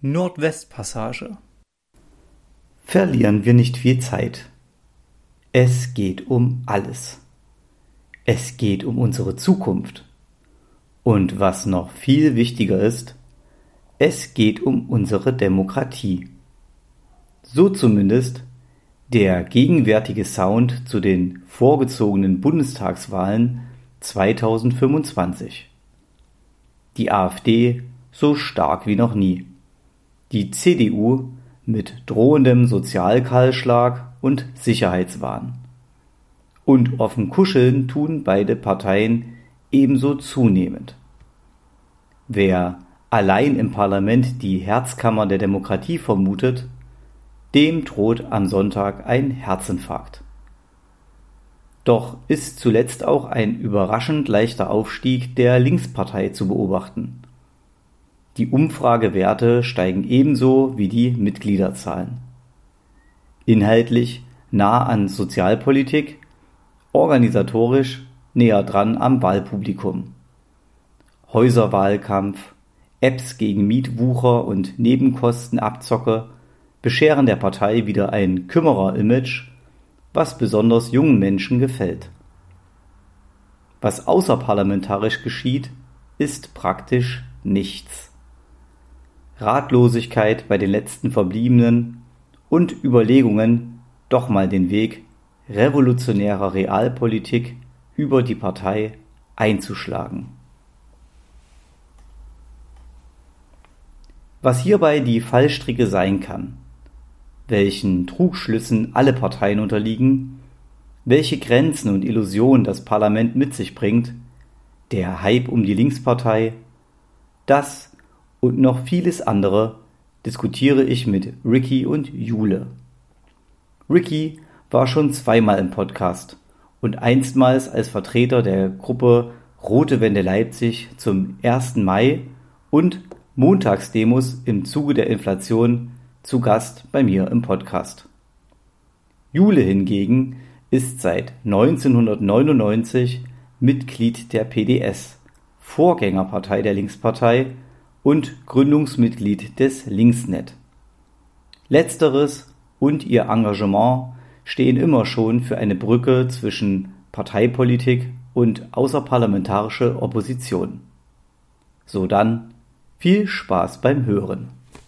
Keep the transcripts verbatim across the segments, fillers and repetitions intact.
Nordwestpassage. Verlieren wir nicht viel Zeit. Es geht um alles. Es geht um unsere Zukunft. Und was noch viel wichtiger ist, es geht um unsere Demokratie. So zumindest der gegenwärtige Sound zu den vorgezogenen Bundestagswahlen zweitausendfünfundzwanzig. Die AfD so stark wie noch nie. Die C D U mit drohendem Sozialkahlschlag und Sicherheitswahn. Und offen kuscheln tun beide Parteien ebenso zunehmend. Wer allein im Parlament die Herzkammer der Demokratie vermutet, dem droht am Sonntag ein Herzinfarkt. Doch ist zuletzt auch ein überraschend leichter Aufstieg der Linkspartei zu beobachten. Die Umfragewerte steigen ebenso wie die Mitgliederzahlen. Inhaltlich nah an Sozialpolitik, organisatorisch näher dran am Wahlpublikum. Häuserwahlkampf, Apps gegen Mietwucher und Nebenkostenabzocke bescheren der Partei wieder ein Kümmerer-Image, was besonders jungen Menschen gefällt. Was außerparlamentarisch geschieht, ist praktisch nichts. Ratlosigkeit bei den letzten Verbliebenen und Überlegungen, doch mal den Weg revolutionärer Realpolitik über die Partei einzuschlagen. Was hierbei die Fallstricke sein kann, welchen Trugschlüssen alle Parteien unterliegen, welche Grenzen und Illusionen das Parlament mit sich bringt, der Hype um die Linkspartei, das und noch vieles andere diskutiere ich mit Ricky und Jule. Ricky war schon zweimal im Podcast und einstmals als Vertreter der Gruppe Rote Wende Leipzig zum ersten Mai und Montagsdemos im Zuge der Inflation zu Gast bei mir im Podcast. Jule hingegen ist seit neunzehnhundertneunundneunzig Mitglied der P D S, Vorgängerpartei der Linkspartei und Gründungsmitglied des Linksnet. Letzteres und ihr Engagement stehen immer schon für eine Brücke zwischen Parteipolitik und außerparlamentarische Opposition. So dann, viel Spaß beim Hören.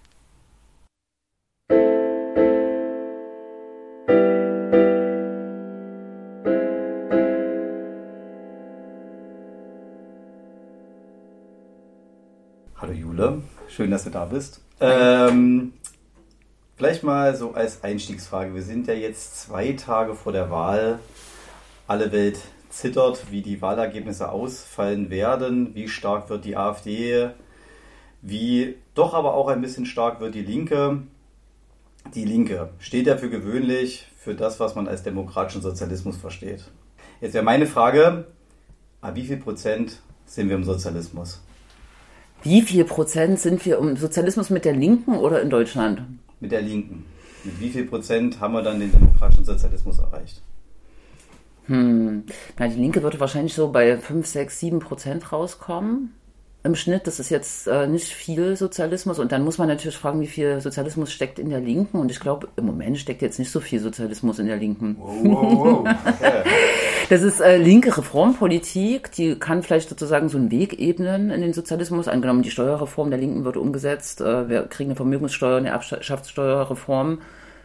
Hallo Jule, schön, dass du da bist. Ähm, vielleicht mal so als Einstiegsfrage. Wir sind ja jetzt zwei Tage vor der Wahl. Alle Welt zittert, wie die Wahlergebnisse ausfallen werden. Wie stark wird die AfD? Wie doch aber auch ein bisschen stark wird die Linke. Die Linke steht ja für gewöhnlich für das, was man als demokratischen Sozialismus versteht. Jetzt wäre meine Frage, ab wie viel Prozent sind wir im Sozialismus? Wie viel Prozent sind wir im Sozialismus mit der Linken oder in Deutschland? Mit der Linken. Mit wie viel Prozent haben wir dann den demokratischen Sozialismus erreicht? Hm. Na, die Linke würde wahrscheinlich so bei fünf, sechs, sieben Prozent rauskommen. Im Schnitt, das ist jetzt äh, nicht viel Sozialismus. Und dann muss man natürlich fragen, wie viel Sozialismus steckt in der Linken. Und ich glaube, im Moment steckt jetzt nicht so viel Sozialismus in der Linken. Wow, wow, wow. Okay. Das ist äh, linke Reformpolitik, die kann vielleicht sozusagen so einen Weg ebnen in den Sozialismus. Angenommen, die Steuerreform der Linken wird umgesetzt, äh, wir kriegen eine Vermögenssteuer, eine Erbschaftssteuerreform.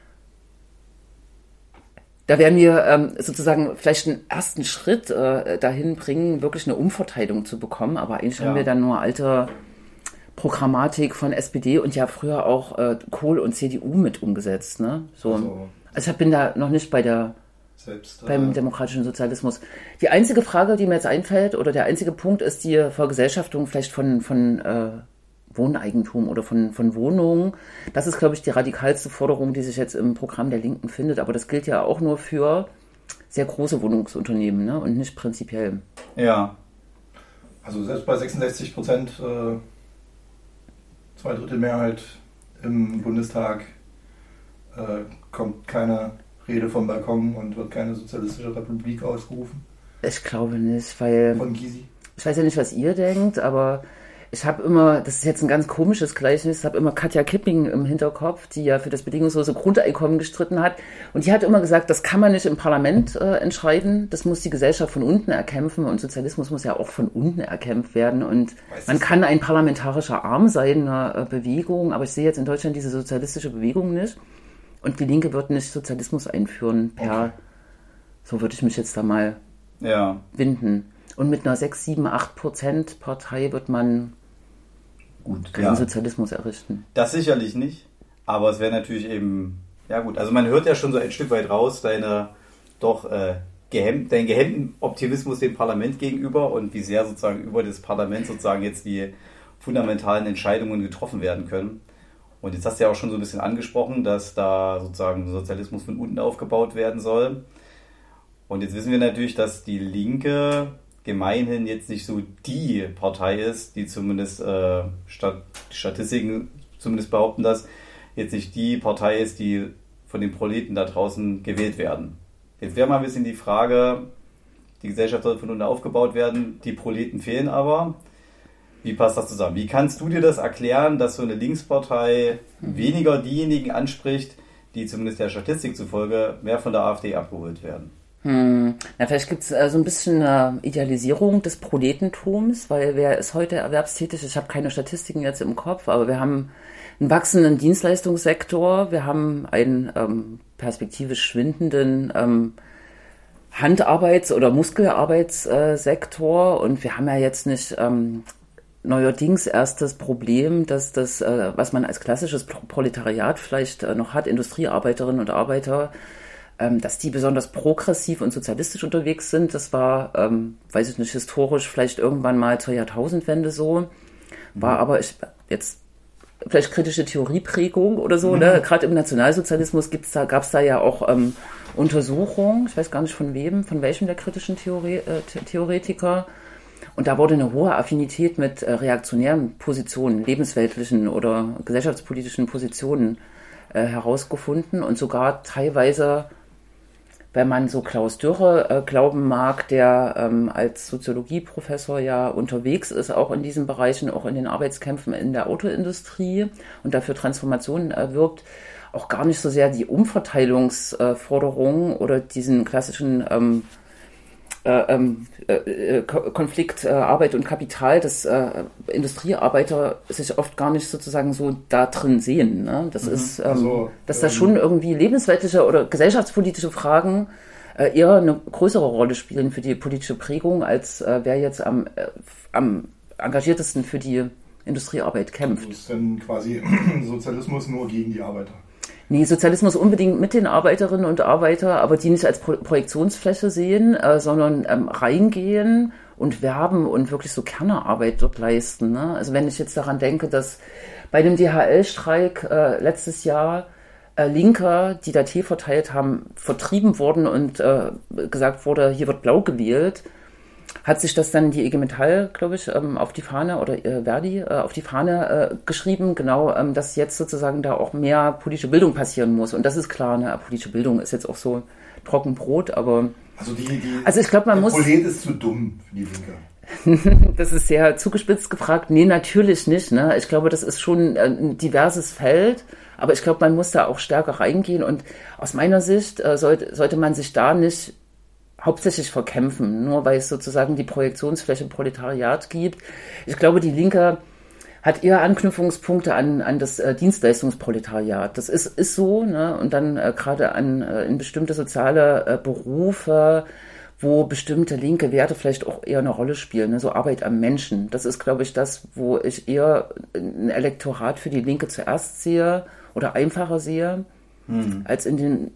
Da werden wir ähm, sozusagen vielleicht einen ersten Schritt äh, dahin bringen, wirklich eine Umverteilung zu bekommen. Aber eigentlich ja. haben wir dann nur alte Programmatik von S P D und ja früher auch äh, Kohl und C D U mit umgesetzt. Ne? So. Also, also ich bin da noch nicht bei der Selbst, beim äh, demokratischen Sozialismus. Die einzige Frage, die mir jetzt einfällt, oder der einzige Punkt ist die Vergesellschaftung vielleicht von, von äh, Wohneigentum oder von, von Wohnungen. Das ist, glaube ich, die radikalste Forderung, die sich jetzt im Programm der Linken findet. Aber das gilt ja auch nur für sehr große Wohnungsunternehmen, ne? Und nicht prinzipiell. Ja. Also selbst bei sechsundsechzig Prozent, äh, zwei Drittel Mehrheit im Bundestag, äh, kommt keine Rede vom Balkon und wird keine sozialistische Republik ausgerufen. Ich glaube nicht, weil... Von Gysi. Ich weiß ja nicht, was ihr denkt, aber Ich habe immer, das ist jetzt ein ganz komisches Gleichnis, ich habe immer Katja Kipping im Hinterkopf, die ja für das bedingungslose Grundeinkommen gestritten hat. Und die hat immer gesagt, das kann man nicht im Parlament äh, entscheiden, das muss die Gesellschaft von unten erkämpfen und Sozialismus muss ja auch von unten erkämpft werden. Und man kann ein parlamentarischer Arm sein, eine äh, Bewegung, aber ich sehe jetzt in Deutschland diese sozialistische Bewegung nicht. Und die Linke wird nicht Sozialismus einführen per, okay. So würde ich mich jetzt da mal ja. winden. Und mit einer sechs, sieben, acht Prozent Partei wird man gut, keinen ja. Sozialismus errichten. Das sicherlich nicht, aber es wäre natürlich eben, ja gut, also man hört ja schon so ein Stück weit raus, deine doch äh, gehemm, deinen gehemmten Optimismus dem Parlament gegenüber und wie sehr sozusagen über das Parlament sozusagen jetzt die fundamentalen Entscheidungen getroffen werden können. Und jetzt hast du ja auch schon so ein bisschen angesprochen, dass da sozusagen Sozialismus von unten aufgebaut werden soll. Und jetzt wissen wir natürlich, dass die Linke gemeinhin jetzt nicht so die Partei ist, die zumindest äh, Stat- Statistiken zumindest behaupten, dass jetzt nicht die Partei ist, die von den Proleten da draußen gewählt werden. Jetzt wäre mal ein bisschen die Frage, die Gesellschaft soll von unten aufgebaut werden, die Proleten fehlen aber. Wie passt das zusammen? Wie kannst du dir das erklären, dass so eine Linkspartei weniger diejenigen anspricht, die zumindest der Statistik zufolge mehr von der AfD abgeholt werden? Hm. Na, vielleicht gibt es äh, so ein bisschen eine Idealisierung des Proletentums, weil wer ist heute erwerbstätig? Ich habe keine Statistiken jetzt im Kopf, aber wir haben einen wachsenden Dienstleistungssektor, wir haben einen ähm, perspektivisch schwindenden ähm, Handarbeits- oder Muskelarbeitssektor und wir haben ja jetzt nicht ähm, neuerdings erst das Problem, dass das, äh, was man als klassisches Proletariat vielleicht äh, noch hat, Industriearbeiterinnen und Arbeiter, ähm, dass die besonders progressiv und sozialistisch unterwegs sind. Das war, ähm, weiß ich nicht, historisch vielleicht irgendwann mal zur Jahrtausendwende so. War mhm. aber ich, jetzt vielleicht kritische Theorieprägung oder so. Mhm. Ne? Gerade im Nationalsozialismus gibt's da, gab es da ja auch ähm, Untersuchungen, ich weiß gar nicht von wem, von welchem der kritischen Theorie, äh, Theoretiker. Und da wurde eine hohe Affinität mit äh, reaktionären Positionen, lebensweltlichen oder gesellschaftspolitischen Positionen äh, herausgefunden und sogar teilweise, wenn man so Klaus Dürre äh, glauben mag, der ähm, als Soziologieprofessor ja unterwegs ist, auch in diesen Bereichen, auch in den Arbeitskämpfen in der Autoindustrie und dafür Transformationen erwirbt, auch gar nicht so sehr die Umverteilungsforderungen äh, oder diesen klassischen ähm, Äh, äh, Konflikt äh, Arbeit und Kapital, dass äh, Industriearbeiter sich oft gar nicht sozusagen so da drin sehen. Ne? Das mhm. ist, ähm, also, dass da ähm, schon irgendwie lebensweltliche oder gesellschaftspolitische Fragen äh, eher eine größere Rolle spielen für die politische Prägung, als äh, wer jetzt am, äh, am engagiertesten für die Industriearbeit kämpft. Das ist dann quasi Sozialismus nur gegen die Arbeiter. Nee, Sozialismus unbedingt mit den Arbeiterinnen und Arbeitern, aber die nicht als Pro- Projektionsfläche sehen, äh, sondern ähm, reingehen und werben und wirklich so Kernearbeit dort leisten. Ne? Also wenn ich jetzt daran denke, dass bei dem D H L-Streik äh, letztes Jahr äh, Linker, die da Tee verteilt haben, vertrieben wurden und äh, gesagt wurde, hier wird blau gewählt, hat sich das dann die I G Metall, glaube ich, ähm, auf die Fahne oder äh, Verdi äh, auf die Fahne äh, geschrieben, genau, ähm, dass jetzt sozusagen da auch mehr politische Bildung passieren muss. Und das ist klar, ne? Politische Bildung ist jetzt auch so Trockenbrot, aber also die, die also ich glaube, man der muss. Prolet ist zu dumm für die Linke. Das ist sehr zugespitzt gefragt. Nee, natürlich nicht. Ne? Ich glaube, das ist schon ein diverses Feld, aber ich glaube, man muss da auch stärker reingehen. Und aus meiner Sicht äh, sollte, sollte man sich da nicht hauptsächlich verkämpfen, nur weil es sozusagen die Projektionsfläche Proletariat gibt. Ich glaube, die Linke hat eher Anknüpfungspunkte an, an das äh, Dienstleistungsproletariat. Das ist, ist so, ne? Und dann äh, gerade an äh, in bestimmte soziale äh, Berufe, wo bestimmte linke Werte vielleicht auch eher eine Rolle spielen, ne? So Arbeit am Menschen. Das ist, glaube ich, das, wo ich eher ein Elektorat für die Linke zuerst sehe oder einfacher sehe. Hm. als in den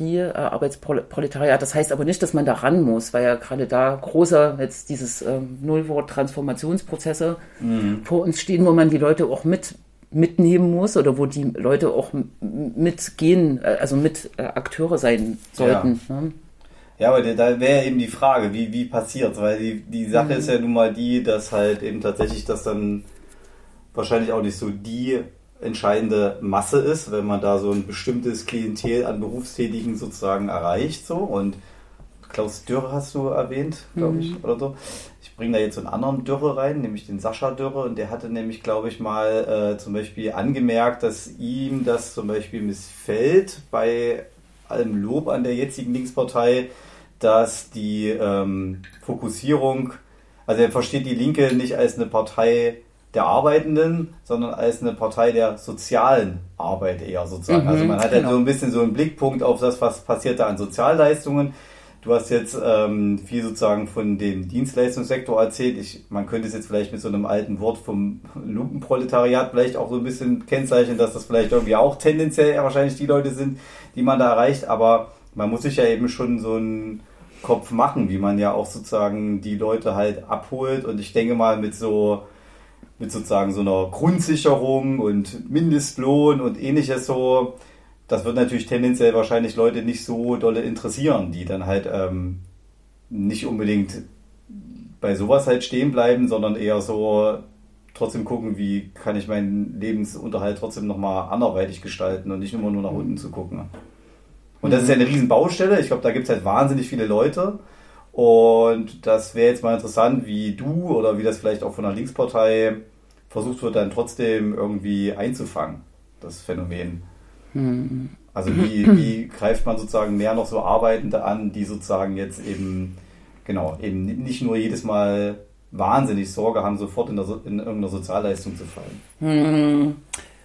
Industriearbeitsproletariat. Das heißt aber nicht, dass man da ran muss, weil ja gerade da große, jetzt dieses ähm, Nullwort Transformationsprozesse hm. vor uns stehen, wo man die Leute auch mit mitnehmen muss oder wo die Leute auch m- mitgehen, also mit äh, Akteure sein sollten. Ja, ne? ja, aber da wäre eben die Frage, wie, wie passiert, weil die, die Sache hm. ist ja nun mal die, dass halt eben tatsächlich das dann wahrscheinlich auch nicht so die entscheidende Masse ist, wenn man da so ein bestimmtes Klientel an Berufstätigen sozusagen erreicht, so, und Klaus Dürr hast du erwähnt, glaube ich, mhm. oder so. Ich bringe da jetzt so einen anderen Dürre rein, nämlich den Sascha Dürre. Und der hatte nämlich, glaube ich, mal äh, zum Beispiel angemerkt, dass ihm das zum Beispiel missfällt, bei allem Lob an der jetzigen Linkspartei, dass die ähm, Fokussierung, also er versteht die Linke nicht als eine Partei der Arbeitenden, sondern als eine Partei der sozialen Arbeit eher sozusagen. Mhm, also man hat genau. halt so ein bisschen so einen Blickpunkt auf das, was passiert da an Sozialleistungen. Du hast jetzt ähm, viel sozusagen von dem Dienstleistungssektor erzählt. Ich, man könnte es jetzt vielleicht mit so einem alten Wort vom Lumpenproletariat vielleicht auch so ein bisschen kennzeichnen, dass das vielleicht irgendwie auch tendenziell wahrscheinlich die Leute sind, die man da erreicht. Aber man muss sich ja eben schon so einen Kopf machen, wie man ja auch sozusagen die Leute halt abholt. Und ich denke mal mit so mit sozusagen so einer Grundsicherung und Mindestlohn und ähnliches so, das wird natürlich tendenziell wahrscheinlich Leute nicht so dolle interessieren, die dann halt ähm, nicht unbedingt bei sowas halt stehen bleiben, sondern eher so trotzdem gucken, wie kann ich meinen Lebensunterhalt trotzdem nochmal anderweitig gestalten und nicht immer nur nach unten zu gucken. Und das ist ja eine riesen Baustelle. Ich glaube, da gibt es halt wahnsinnig viele Leute. Und das wäre jetzt mal interessant, wie du oder wie das vielleicht auch von der Linkspartei versucht wird, dann trotzdem irgendwie einzufangen, das Phänomen. Hm. Also wie, wie greift man sozusagen mehr noch so Arbeitende an, die sozusagen jetzt eben, genau, eben nicht nur jedes Mal wahnsinnig Sorge haben, sofort in, der, in irgendeiner Sozialleistung zu fallen. Hm.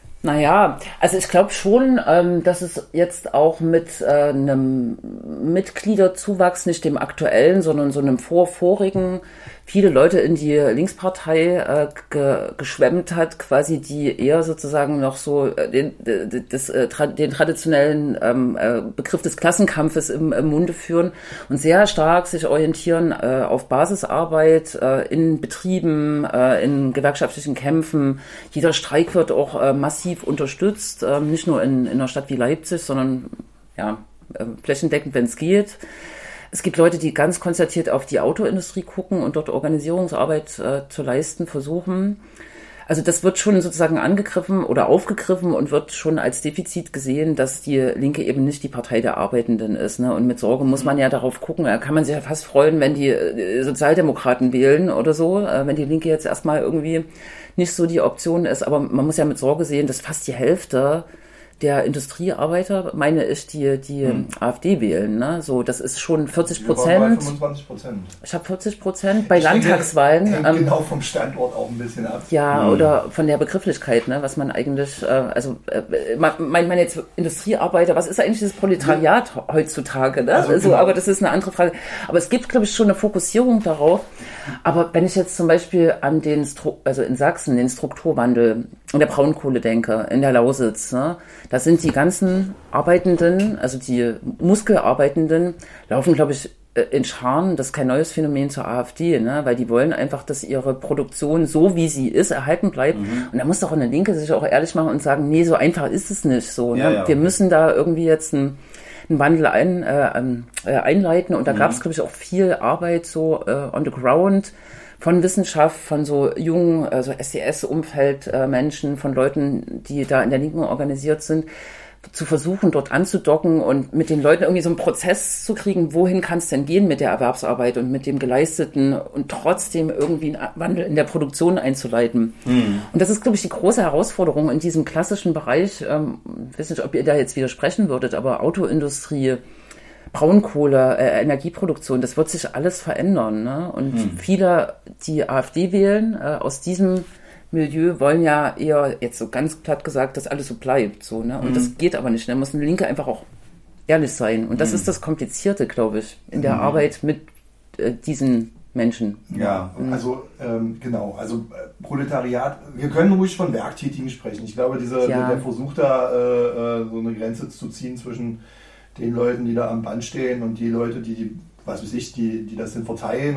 Naja, also ich glaube schon, ähm, dass es jetzt auch mit äh, einem Mitgliederzuwachs, nicht dem aktuellen, sondern so einem vorvorigen, viele Leute in die Linkspartei äh, ge- geschwemmt hat, quasi die eher sozusagen noch so äh, den, des, äh, tra- den traditionellen ähm, äh, Begriff des Klassenkampfes im, im Munde führen und sehr stark sich orientieren äh, auf Basisarbeit äh, in Betrieben, äh, in gewerkschaftlichen Kämpfen. Jeder Streik wird auch äh, massiv unterstützt, äh, nicht nur in, in einer Stadt wie Leipzig, sondern ja, äh, flächendeckend, wenn es geht. Es gibt Leute, die ganz konzertiert auf die Autoindustrie gucken und dort Organisierungsarbeit äh, zu leisten versuchen. Also das wird schon sozusagen angegriffen oder aufgegriffen und wird schon als Defizit gesehen, dass die Linke eben nicht die Partei der Arbeitenden ist. Ne? Und mit Sorge muss man ja darauf gucken. Da kann man sich ja fast freuen, wenn die Sozialdemokraten wählen oder so, äh, wenn die Linke jetzt erstmal irgendwie nicht so die Option ist. Aber man muss ja mit Sorge sehen, dass fast die Hälfte der Industriearbeiter, meine ich, die die hm. AfD wählen. Ne? So, das ist schon vierzig Prozent. fünfundzwanzig Prozent. Ich habe vierzig Prozent bei ich Landtagswahlen. Denke, hängt ähm, genau vom Standort auch ein bisschen ab. Ja, hm. oder von der Begrifflichkeit, ne? Was man eigentlich, äh, also äh, meint man jetzt Industriearbeiter, was ist eigentlich das Proletariat ja. heutzutage? Ne? Also, also genau. Aber das ist eine andere Frage. Aber es gibt, glaube ich, schon eine Fokussierung darauf. Aber wenn ich jetzt zum Beispiel an den, Stru- also in Sachsen, den Strukturwandel in der Braunkohle denke, in der Lausitz, ne? Da sind die ganzen Arbeitenden, also die Muskelarbeitenden, laufen, glaube ich, in Scharen. Das ist kein neues Phänomen zur AfD, ne? Weil die wollen einfach, dass ihre Produktion so, wie sie ist, erhalten bleibt. Mhm. Und da muss doch eine Linke sich auch ehrlich machen und sagen, nee, so einfach ist es nicht so. Ne? Ja, ja. Wir müssen da irgendwie jetzt einen, einen Wandel ein, äh, einleiten. Und da mhm. gab es, glaube ich, auch viel Arbeit so äh, on the ground, von Wissenschaft, von so jungen, also S D S-Umfeld-Menschen, von Leuten, die da in der Linken organisiert sind, zu versuchen, dort anzudocken und mit den Leuten irgendwie so einen Prozess zu kriegen, wohin kann es denn gehen mit der Erwerbsarbeit und mit dem Geleisteten und trotzdem irgendwie einen Wandel in der Produktion einzuleiten. Mhm. Und das ist, glaube ich, die große Herausforderung in diesem klassischen Bereich. Ähm, ich weiß nicht, ob ihr da jetzt widersprechen würdet, aber Autoindustrie, Braunkohle, äh, Energieproduktion, das wird sich alles verändern. Ne? Und hm. viele, die AfD wählen, äh, aus diesem Milieu wollen ja eher, jetzt so ganz platt gesagt, dass alles so bleibt. So, ne? Und hm. das geht aber nicht. Da muss eine Linke einfach auch ehrlich sein. Und das hm. ist das Komplizierte, glaube ich, in der hm. Arbeit mit äh, diesen Menschen. Ja, also ähm, genau, also äh, Proletariat, wir können ruhig von Werktätigen sprechen. Ich glaube, diese, ja. der Versuch da äh, so eine Grenze zu ziehen zwischen den Leuten, die da am Band stehen und die Leute, die, die was weiß ich, die, die das denn verteilen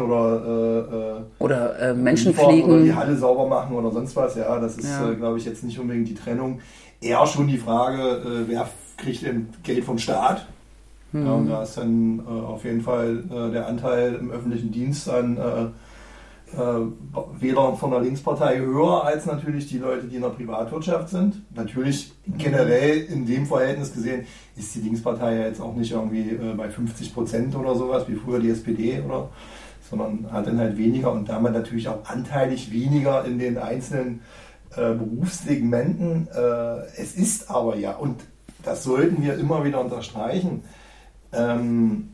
oder äh, oder äh, Menschen pflegen oder die Halle sauber machen oder sonst was, ja, das ist, ja. äh, glaube ich, jetzt nicht unbedingt die Trennung. Eher schon die Frage, äh, wer kriegt denn Geld vom Staat? Hm. Ja, und da ist dann äh, auf jeden Fall äh, der Anteil im öffentlichen Dienst an äh, Wähler von der Linkspartei höher als natürlich die Leute, die in der Privatwirtschaft sind. Natürlich generell in dem Verhältnis gesehen ist die Linkspartei ja jetzt auch nicht irgendwie äh, bei fünfzig Prozent oder sowas wie früher die S P D, oder, sondern hat dann halt weniger und damit natürlich auch anteilig weniger in den einzelnen äh, Berufssegmenten. Äh, es ist aber ja, und das sollten wir immer wieder unterstreichen, ähm,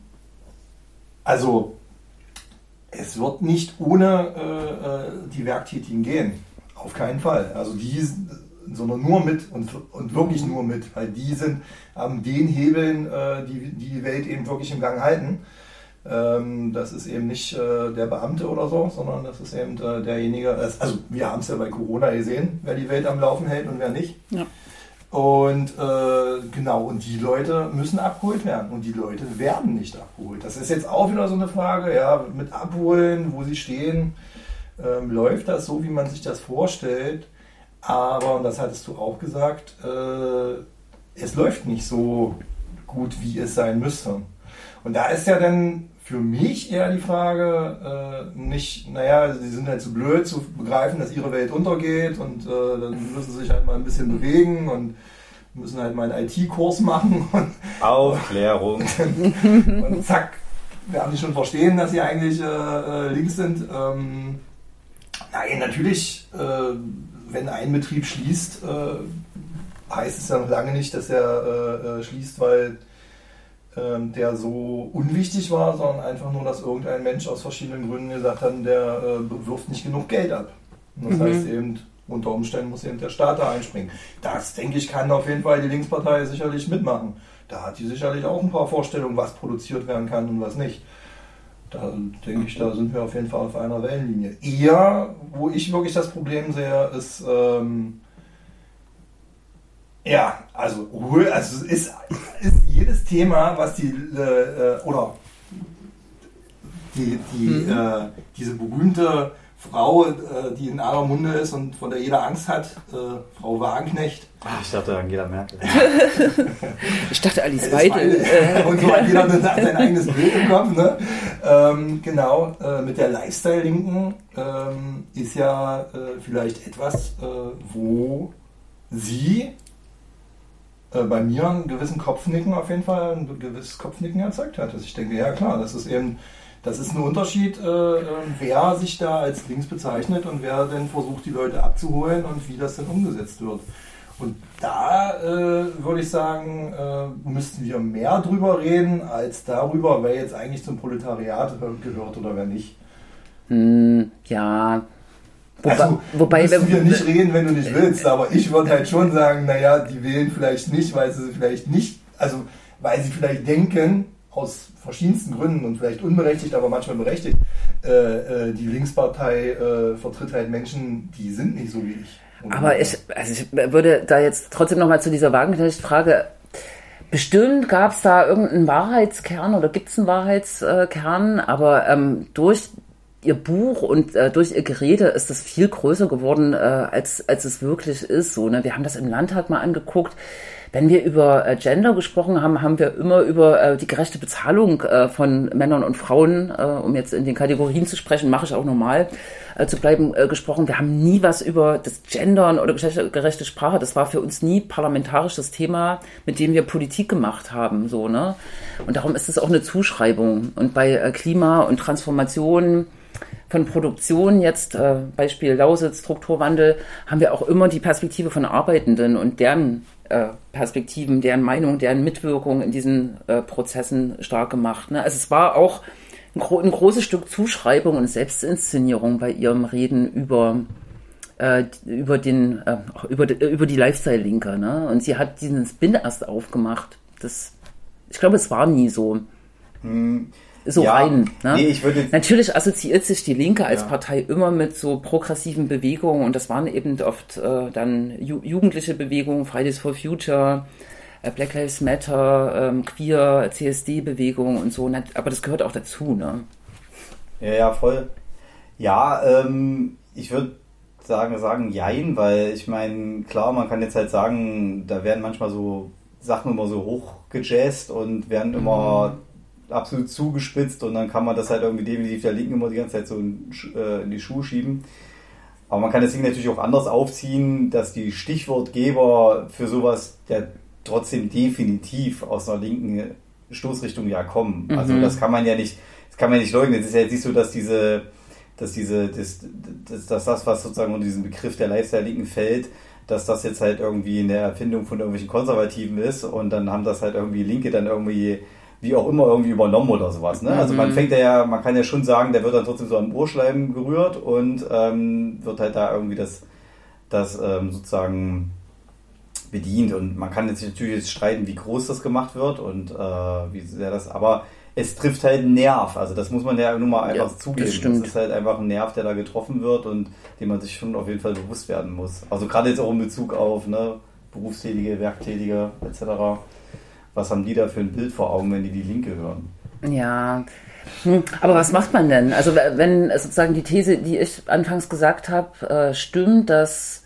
also es wird nicht ohne äh, die Werktätigen gehen, auf keinen Fall. Also die, sondern nur mit und, und wirklich nur mit, weil die sind an den Hebeln, äh, die die Welt eben wirklich im Gang halten. Ähm, das ist eben nicht äh, der Beamte oder so, sondern das ist eben äh, derjenige, also wir haben es ja bei Corona gesehen, wer die Welt am Laufen hält und wer nicht. Ja. Und äh, genau, und die Leute müssen abgeholt werden und die Leute werden nicht abgeholt. Das ist jetzt auch wieder so eine Frage, ja, mit abholen, wo sie stehen, ähm, läuft das so, wie man sich das vorstellt, aber, und das hattest du auch gesagt, äh, es läuft nicht so gut, wie es sein müsste. Und da ist ja dann für mich eher die Frage, äh, nicht, naja, sie sind halt zu blöd zu begreifen, dass ihre Welt untergeht und äh, dann müssen sie sich halt mal ein bisschen bewegen und müssen halt mal einen I T-Kurs machen. Und, Aufklärung. Und, und zack, werden die schon verstehen, dass sie eigentlich äh, links sind. Ähm, nein, natürlich, äh, wenn ein Betrieb schließt, äh, heißt es ja noch lange nicht, dass er äh, schließt, weil der so unwichtig war, sondern einfach nur, dass irgendein Mensch aus verschiedenen Gründen gesagt hat, der äh, wirft nicht genug Geld ab. Und das mhm. heißt eben, unter Umständen muss eben der Staat da einspringen. Das, denke ich, kann auf jeden Fall die Linkspartei sicherlich mitmachen. Da hat die sicherlich auch ein paar Vorstellungen, was produziert werden kann und was nicht. Da denke ich, da sind wir auf jeden Fall auf einer Wellenlinie. Eher, wo ich wirklich das Problem sehe, ist ähm, ja, also, also es ist, ist jedes Thema, was die, äh, oder die, die, mhm. äh, diese berühmte Frau, äh, die in aller Munde ist und von der jeder Angst hat, äh, Frau Wagenknecht. Ach, ich dachte Angela Merkel. Ich dachte Alice Weidel. Und so hat jeder sein eigenes Bild im Kopf. Ne? Ähm, genau, äh, mit der Lifestyle-Linken ähm, ist ja äh, vielleicht etwas, äh, wo sie bei mir einen gewissen Kopfnicken auf jeden Fall, ein gewisses Kopfnicken erzeugt hat. Also ich denke, ja klar, das ist eben, das ist ein Unterschied, äh, wer sich da als links bezeichnet und wer denn versucht, die Leute abzuholen und wie das denn umgesetzt wird. Und da äh, würde ich sagen, äh, müssten wir mehr drüber reden, als darüber, wer jetzt eigentlich zum Proletariat gehört oder wer nicht. Mm, ja, Wobei, also, wobei müssen wir nicht reden, wenn du nicht willst, aber ich würde halt schon sagen, naja, die wählen vielleicht nicht, weil sie vielleicht nicht, also weil sie vielleicht denken, aus verschiedensten Gründen und vielleicht unberechtigt, aber manchmal berechtigt, äh, äh, die Linkspartei äh, vertritt halt Menschen, die sind nicht so wie ich. Aber ich, also ich würde da jetzt trotzdem nochmal zu dieser Wagenknecht-Frage, bestimmt gab es da irgendeinen Wahrheitskern oder gibt es einen Wahrheitskern, aber ähm, durch ihr Buch und äh, durch ihr Gerede ist das viel größer geworden, äh, als, als es wirklich ist. So, ne? Wir haben das im Landtag mal angeguckt. Wenn wir über äh, Gender gesprochen haben, haben wir immer über äh, die gerechte Bezahlung äh, von Männern und Frauen, äh, um jetzt in den Kategorien zu sprechen, mache ich auch normal äh, zu bleiben, äh, gesprochen. Wir haben nie was über das Gendern oder geschlechtergerechte Sprache. Das war für uns nie parlamentarisch das Thema, mit dem wir Politik gemacht haben. So, ne? Und darum ist es auch eine Zuschreibung. Und bei äh, Klima und Transformation von Produktion, jetzt äh, Beispiel Lausitz, Strukturwandel, haben wir auch immer die Perspektive von Arbeitenden und deren äh, Perspektiven, deren Meinung, deren Mitwirkung in diesen äh, Prozessen stark gemacht. Ne? Also es war auch ein, gro- ein großes Stück Zuschreibung und Selbstinszenierung bei ihrem Reden über äh, über den äh, über, über die Lifestyle-Linke. Ne? Und sie hat diesen Spin erst aufgemacht. Das, ich glaube, es war nie so. Hm. So ja, rein. Ne? Nee, ich würde Natürlich assoziiert sich die Linke als ja. Partei immer mit so progressiven Bewegungen und das waren eben oft äh, dann ju- jugendliche Bewegungen, Fridays for Future, äh, Black Lives Matter, ähm, Queer, C S D-Bewegungen und so. Aber das gehört auch dazu. Ne? Ja, ja, voll. Ja, ähm, ich würde sagen, sagen jein, weil ich meine, klar, man kann jetzt halt sagen, da werden manchmal so Sachen immer so hochgejazzt und werden immer absolut zugespitzt und dann kann man das halt irgendwie definitiv der Linken immer die ganze Zeit so in, äh, in die Schuhe schieben. Aber man kann das Ding natürlich auch anders aufziehen, dass die Stichwortgeber für sowas ja trotzdem definitiv aus einer linken Stoßrichtung ja kommen. Mhm. Also das kann man ja nicht, das kann man ja nicht leugnen. Es ist ja jetzt nicht so, dass diese, dass diese, das, das, dass das, was sozusagen unter diesen Begriff der Lifestyle-Linken fällt, dass das jetzt halt irgendwie in der Erfindung von irgendwelchen Konservativen ist und dann haben das halt irgendwie Linke dann irgendwie wie auch immer irgendwie übernommen oder sowas. Ne? Mhm. Also man fängt ja, man kann ja schon sagen, der wird dann trotzdem so am Ohrschleim gerührt und ähm, wird halt da irgendwie das, das ähm, sozusagen bedient. Und man kann jetzt natürlich jetzt streiten, wie groß das gemacht wird und äh, wie sehr das, aber es trifft halt einen Nerv. Also das muss man ja nur mal einfach ja, zugeben. Das, das ist halt einfach ein Nerv, der da getroffen wird und dem man sich schon auf jeden Fall bewusst werden muss. Also gerade jetzt auch in Bezug auf ne, Berufstätige, Werktätige et cetera. Was haben die da für ein Bild vor Augen, wenn die die Linke hören? Ja, hm. aber was macht man denn? Also wenn sozusagen die These, die ich anfangs gesagt habe, äh, stimmt, dass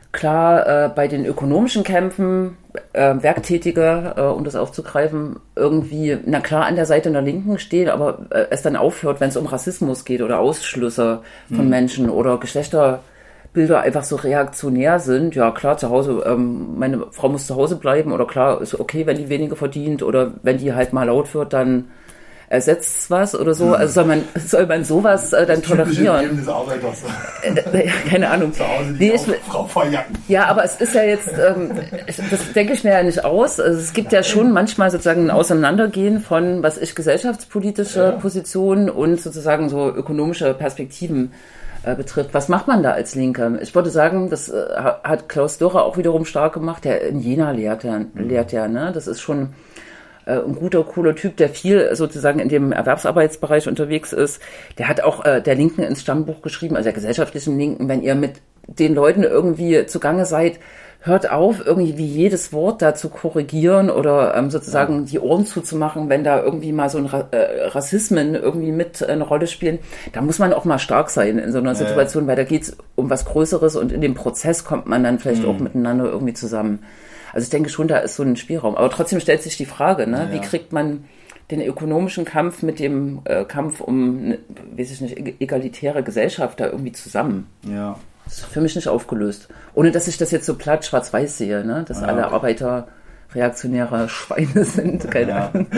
klar äh, bei den ökonomischen Kämpfen äh, Werktätige, äh, um das aufzugreifen, irgendwie, na klar, an der Seite der Linken stehen, aber äh, es dann aufhört, wenn es um Rassismus geht oder Ausschlüsse von hm. Menschen oder Geschlechter Bilder einfach so reaktionär sind, ja klar, zu Hause, ähm, meine Frau muss zu Hause bleiben oder klar, ist okay, wenn die weniger verdient oder wenn die halt mal laut wird, dann ersetzt es was oder so. Also soll man, soll man sowas äh, dann tolerieren? Leben des Arbeiters. Äh, keine Ahnung. Zu Hause die nee, ich, Frau Feuerjacken. Ja, aber es ist ja jetzt, ähm, das denke ich mir ja nicht aus. Also es gibt ja schon manchmal sozusagen ein Auseinandergehen von, was ich, gesellschaftspolitische ja. Positionen und sozusagen so ökonomische Perspektiven betrifft. Was macht man da als Linke? Ich würde sagen, das äh, hat Klaus Dörrer auch wiederum stark gemacht, der in Jena lehrt, der, lehrt ja, ne? Das ist schon äh, ein guter, cooler Typ, der viel sozusagen in dem Erwerbsarbeitsbereich unterwegs ist. Der hat auch äh, der Linken ins Stammbuch geschrieben, also der gesellschaftlichen Linken, wenn ihr mit den Leuten irgendwie zugange seid, hört auf, irgendwie jedes Wort da zu korrigieren oder ähm, sozusagen ja. die Ohren zuzumachen, wenn da irgendwie mal so ein Ra- äh, Rassismen irgendwie mit eine Rolle spielen. Da muss man auch mal stark sein in so einer ja, Situation, ja. weil da geht's um was Größeres und in dem Prozess kommt man dann vielleicht mhm. auch miteinander irgendwie zusammen. Also ich denke schon, da ist so ein Spielraum. Aber trotzdem stellt sich die Frage, ne, ja. wie kriegt man den ökonomischen Kampf mit dem äh, Kampf um, eine, weiß ich nicht, egalitäre Gesellschaft da irgendwie zusammen? Ja. Das ist für mich nicht aufgelöst. Ohne, dass ich das jetzt so platt schwarz-weiß sehe, ne? Dass ja, alle okay. Arbeiter reaktionäre Schweine sind. Keine ja. Ahnung.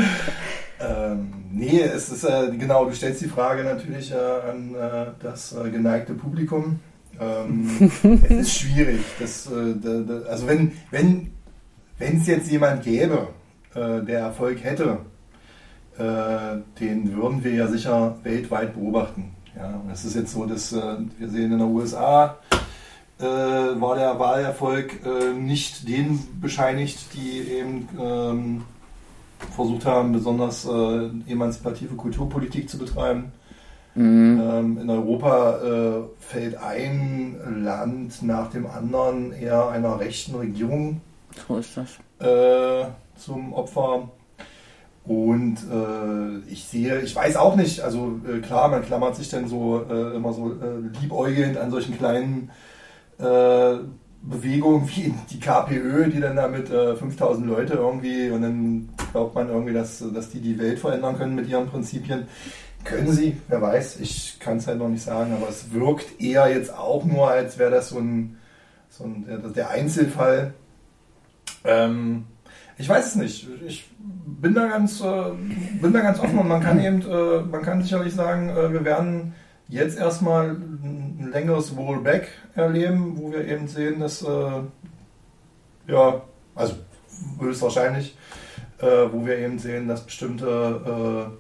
Ähm, nee, es ist äh, genau, du stellst die Frage natürlich äh, an äh, das äh, geneigte Publikum. Ähm, es ist schwierig. Das, äh, da, da, also wenn wenn wenn es jetzt jemand gäbe, äh, der Erfolg hätte, äh, den würden wir ja sicher weltweit beobachten. Ja, es ist jetzt so, dass äh, wir sehen in den U S A äh, war der Wahlerfolg äh, nicht denen bescheinigt, die eben ähm, versucht haben, besonders äh, emanzipative Kulturpolitik zu betreiben. Mhm. Ähm, in Europa äh, fällt ein Land nach dem anderen eher einer rechten Regierung so ist das. Äh, zum Opfer. Und äh, ich sehe, ich weiß auch nicht, also äh, klar, man klammert sich dann so äh, immer so äh, liebäugelnd an solchen kleinen äh, Bewegungen wie die K P Ö, die dann da mit äh, fünftausend Leute irgendwie und dann glaubt man irgendwie, dass, dass die die Welt verändern können mit ihren Prinzipien. Können sie, wer weiß, ich kann es halt noch nicht sagen, aber es wirkt eher jetzt auch nur, als wäre das so ein, so ein der, der Einzelfall. Ähm, Ich weiß es nicht. Ich bin da ganz, äh, bin da ganz offen und man kann eben, äh, man kann sicherlich sagen, äh, wir werden jetzt erstmal ein längeres Rollback erleben, wo wir eben sehen, dass, äh, ja, also höchstwahrscheinlich, äh, wo wir eben sehen, dass bestimmte äh,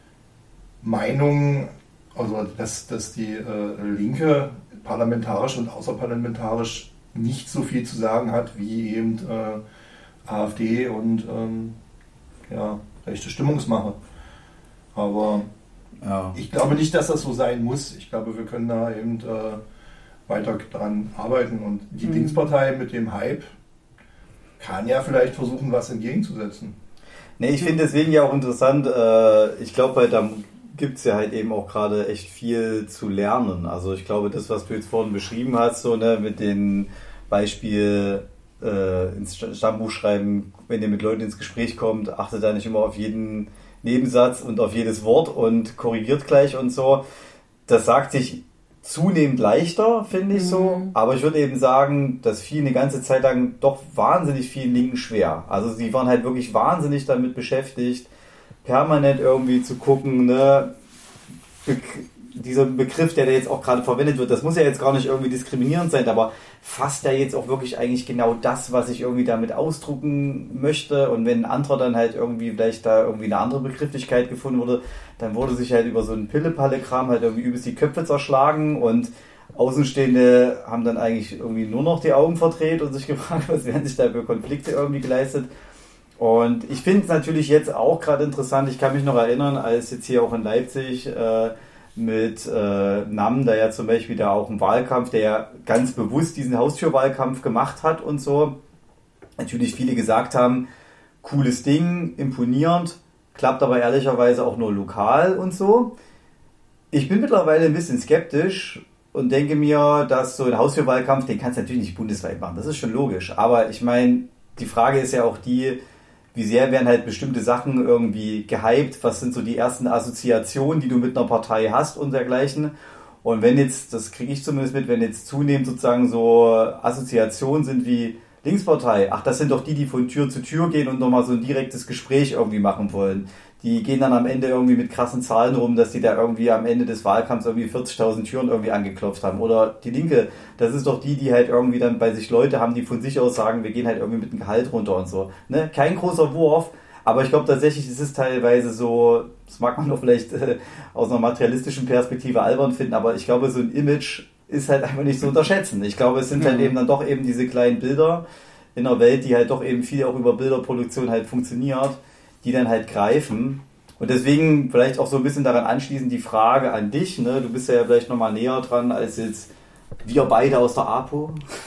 Meinungen, also dass, dass die äh, Linke parlamentarisch und außerparlamentarisch nicht so viel zu sagen hat, wie eben äh, AfD und ähm, ja, rechte Stimmungsmache. Aber ja. ich glaube nicht, dass das so sein muss. Ich glaube, wir können da eben äh, weiter dran arbeiten. Und die mhm. Linkspartei mit dem Hype kann ja vielleicht versuchen, was entgegenzusetzen. Nee, ich finde deswegen ja auch interessant, äh, ich glaube, halt, da gibt es ja halt eben auch gerade echt viel zu lernen. Also ich glaube, das, was du jetzt vorhin beschrieben hast, so ne, mit den Beispiel ins Stammbuch schreiben, wenn ihr mit Leuten ins Gespräch kommt, achtet da nicht immer auf jeden Nebensatz und auf jedes Wort und korrigiert gleich und so. Das sagt sich zunehmend leichter, finde ich so. Mhm. Aber ich würde eben sagen, dass fiel eine ganze Zeit lang doch wahnsinnig vielen Linken schwer. Also sie waren halt wirklich wahnsinnig damit beschäftigt, permanent irgendwie zu gucken, ne, Be- dieser Begriff, der da jetzt auch gerade verwendet wird, das muss ja jetzt gar nicht irgendwie diskriminierend sein, aber fasst ja jetzt auch wirklich eigentlich genau das, was ich irgendwie damit ausdrucken möchte. Und wenn ein anderer dann halt irgendwie vielleicht da irgendwie eine andere Begrifflichkeit gefunden wurde, dann wurde sich halt über so einen Pille-Palle-Kram halt irgendwie übelst die Köpfe zerschlagen und Außenstehende haben dann eigentlich irgendwie nur noch die Augen verdreht und sich gefragt, was werden sich da für Konflikte irgendwie geleistet. Und ich finde es natürlich jetzt auch gerade interessant, ich kann mich noch erinnern, als jetzt hier auch in Leipzig äh, mit äh, Namm, da ja zum Beispiel da auch ein Wahlkampf, der ja ganz bewusst diesen Haustürwahlkampf gemacht hat und so. Natürlich viele gesagt haben, cooles Ding, imponierend, klappt aber ehrlicherweise auch nur lokal und so. Ich bin mittlerweile ein bisschen skeptisch und denke mir, dass so ein Haustürwahlkampf, den kannst du natürlich nicht bundesweit machen, das ist schon logisch. Aber ich meine, die Frage ist ja auch die, wie sehr werden halt bestimmte Sachen irgendwie gehypt, was sind so die ersten Assoziationen, die du mit einer Partei hast und dergleichen. Und wenn jetzt, das kriege ich zumindest mit, wenn jetzt zunehmend sozusagen so Assoziationen sind wie Linkspartei, ach, das sind doch die, die von Tür zu Tür gehen und nochmal so ein direktes Gespräch irgendwie machen wollen. Die gehen dann am Ende irgendwie mit krassen Zahlen rum, dass die da irgendwie am Ende des Wahlkampfs irgendwie vierzigtausend Türen irgendwie angeklopft haben. Oder die Linke, das ist doch die, die halt irgendwie dann bei sich Leute haben, die von sich aus sagen, wir gehen halt irgendwie mit dem Gehalt runter und so. Ne? Kein großer Wurf, aber ich glaube tatsächlich, es ist teilweise so, das mag man doch vielleicht äh, aus einer materialistischen Perspektive albern finden, aber ich glaube, so ein Image ist halt einfach nicht zu unterschätzen. Ich glaube, es sind mhm. halt eben dann doch eben diese kleinen Bilder in einer Welt, die halt doch eben viel auch über Bilderproduktion halt funktioniert, die dann halt greifen. Und deswegen vielleicht auch so ein bisschen daran anschließend die Frage an dich, ne? Du bist ja vielleicht nochmal näher dran als jetzt wir beide aus der APO.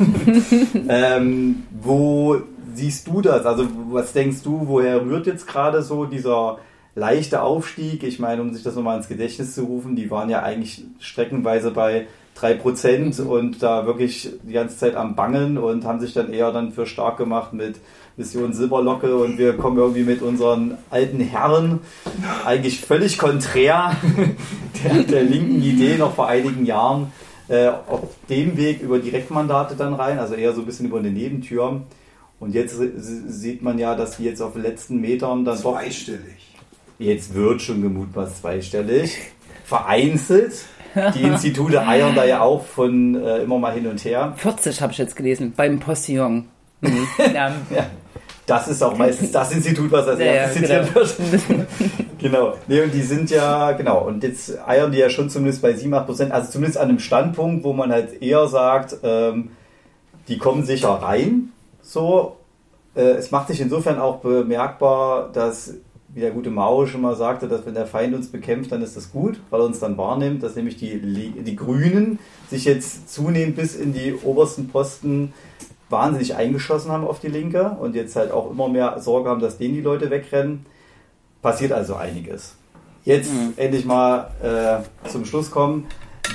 ähm, wo siehst du das? Also was denkst du, woher rührt jetzt gerade so dieser leichte Aufstieg? Ich meine, um sich das nochmal ins Gedächtnis zu rufen, die waren ja eigentlich streckenweise bei drei Prozent mhm. und da wirklich die ganze Zeit am Bangeln und haben sich dann eher dann für stark gemacht mit Mission Silberlocke und wir kommen irgendwie mit unseren alten Herren eigentlich völlig konträr der, der linken Idee noch vor einigen Jahren äh, auf dem Weg über Direktmandate dann rein, also eher so ein bisschen über eine Nebentür. Und jetzt sieht man ja, dass die jetzt auf den letzten Metern dann doch... Zweistellig. Jetzt wird schon gemutmaßt zweistellig. Vereinzelt. Die Institute eiern da ja auch von äh, immer mal hin und her. vierzig habe ich jetzt gelesen, beim Postillon. Mhm. Ja. Ja. Das ist auch meistens das Institut, was als ja, erstes ja, zitiert wird. Genau. Nee, und die sind ja, genau, und jetzt eiern die ja schon zumindest bei sieben, acht Prozent, also zumindest an einem Standpunkt, wo man halt eher sagt, ähm, die kommen sicher rein. So. Äh, es macht sich insofern auch bemerkbar, dass, wie der gute Mao schon mal sagte, dass wenn der Feind uns bekämpft, dann ist das gut, weil er uns dann wahrnimmt, dass nämlich die, die Grünen sich jetzt zunehmend bis in die obersten Posten wahnsinnig eingeschossen haben auf die Linke und jetzt halt auch immer mehr Sorge haben, dass denen die Leute wegrennen. Passiert also einiges. Jetzt mhm. endlich mal äh, zum Schluss kommen.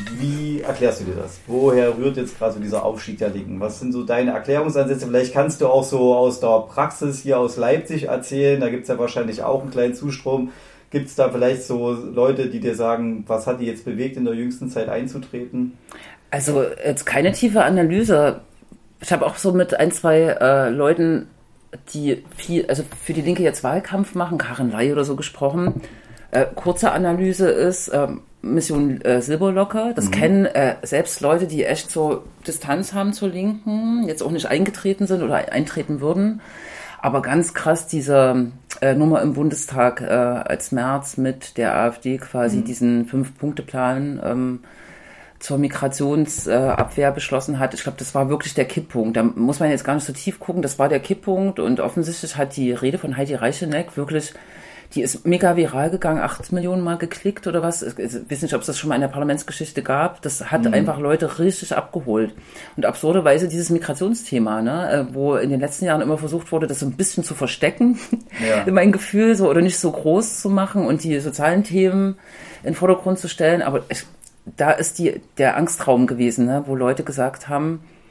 Wie erklärst du dir das? Woher rührt jetzt gerade so dieser Aufstieg der Linken? Was sind so deine Erklärungsansätze? Vielleicht kannst du auch so aus der Praxis hier aus Leipzig erzählen. Da gibt es ja wahrscheinlich auch einen kleinen Zustrom. Gibt es da vielleicht so Leute, die dir sagen, was hat die jetzt bewegt, in der jüngsten Zeit einzutreten? Also jetzt keine tiefe Analyse. Ich habe auch so mit ein, zwei äh, Leuten, die viel, also für die Linke jetzt Wahlkampf machen, Karin Ley oder so gesprochen. Äh, kurze Analyse ist äh, Mission äh, Silberlocke. Das mhm. kennen äh, selbst Leute, die echt so Distanz haben zur Linken, jetzt auch nicht eingetreten sind oder eintreten würden. Aber ganz krass diese äh, Nummer im Bundestag, äh, als Merz mit der AfD quasi mhm. diesen Fünf-Punkte-Plan ähm, zur Migrationsabwehr äh, beschlossen hat. Ich glaube, das war wirklich der Kipppunkt. Da muss man jetzt gar nicht so tief gucken. Das war der Kipppunkt und offensichtlich hat die Rede von Heidi Reicheneck wirklich, die ist mega viral gegangen, acht Millionen Mal geklickt oder was. Ich weiß nicht, ob es das schon mal in der Parlamentsgeschichte gab. Das hat mhm. einfach Leute richtig abgeholt. Und absurderweise dieses Migrationsthema, ne, wo in den letzten Jahren immer versucht wurde, das so ein bisschen zu verstecken, ja. mein Gefühl, so, oder nicht so groß zu machen und die sozialen Themen in den Vordergrund zu stellen. Aber ich, da ist die, der Angstraum gewesen, ne, wo Leute gesagt haben,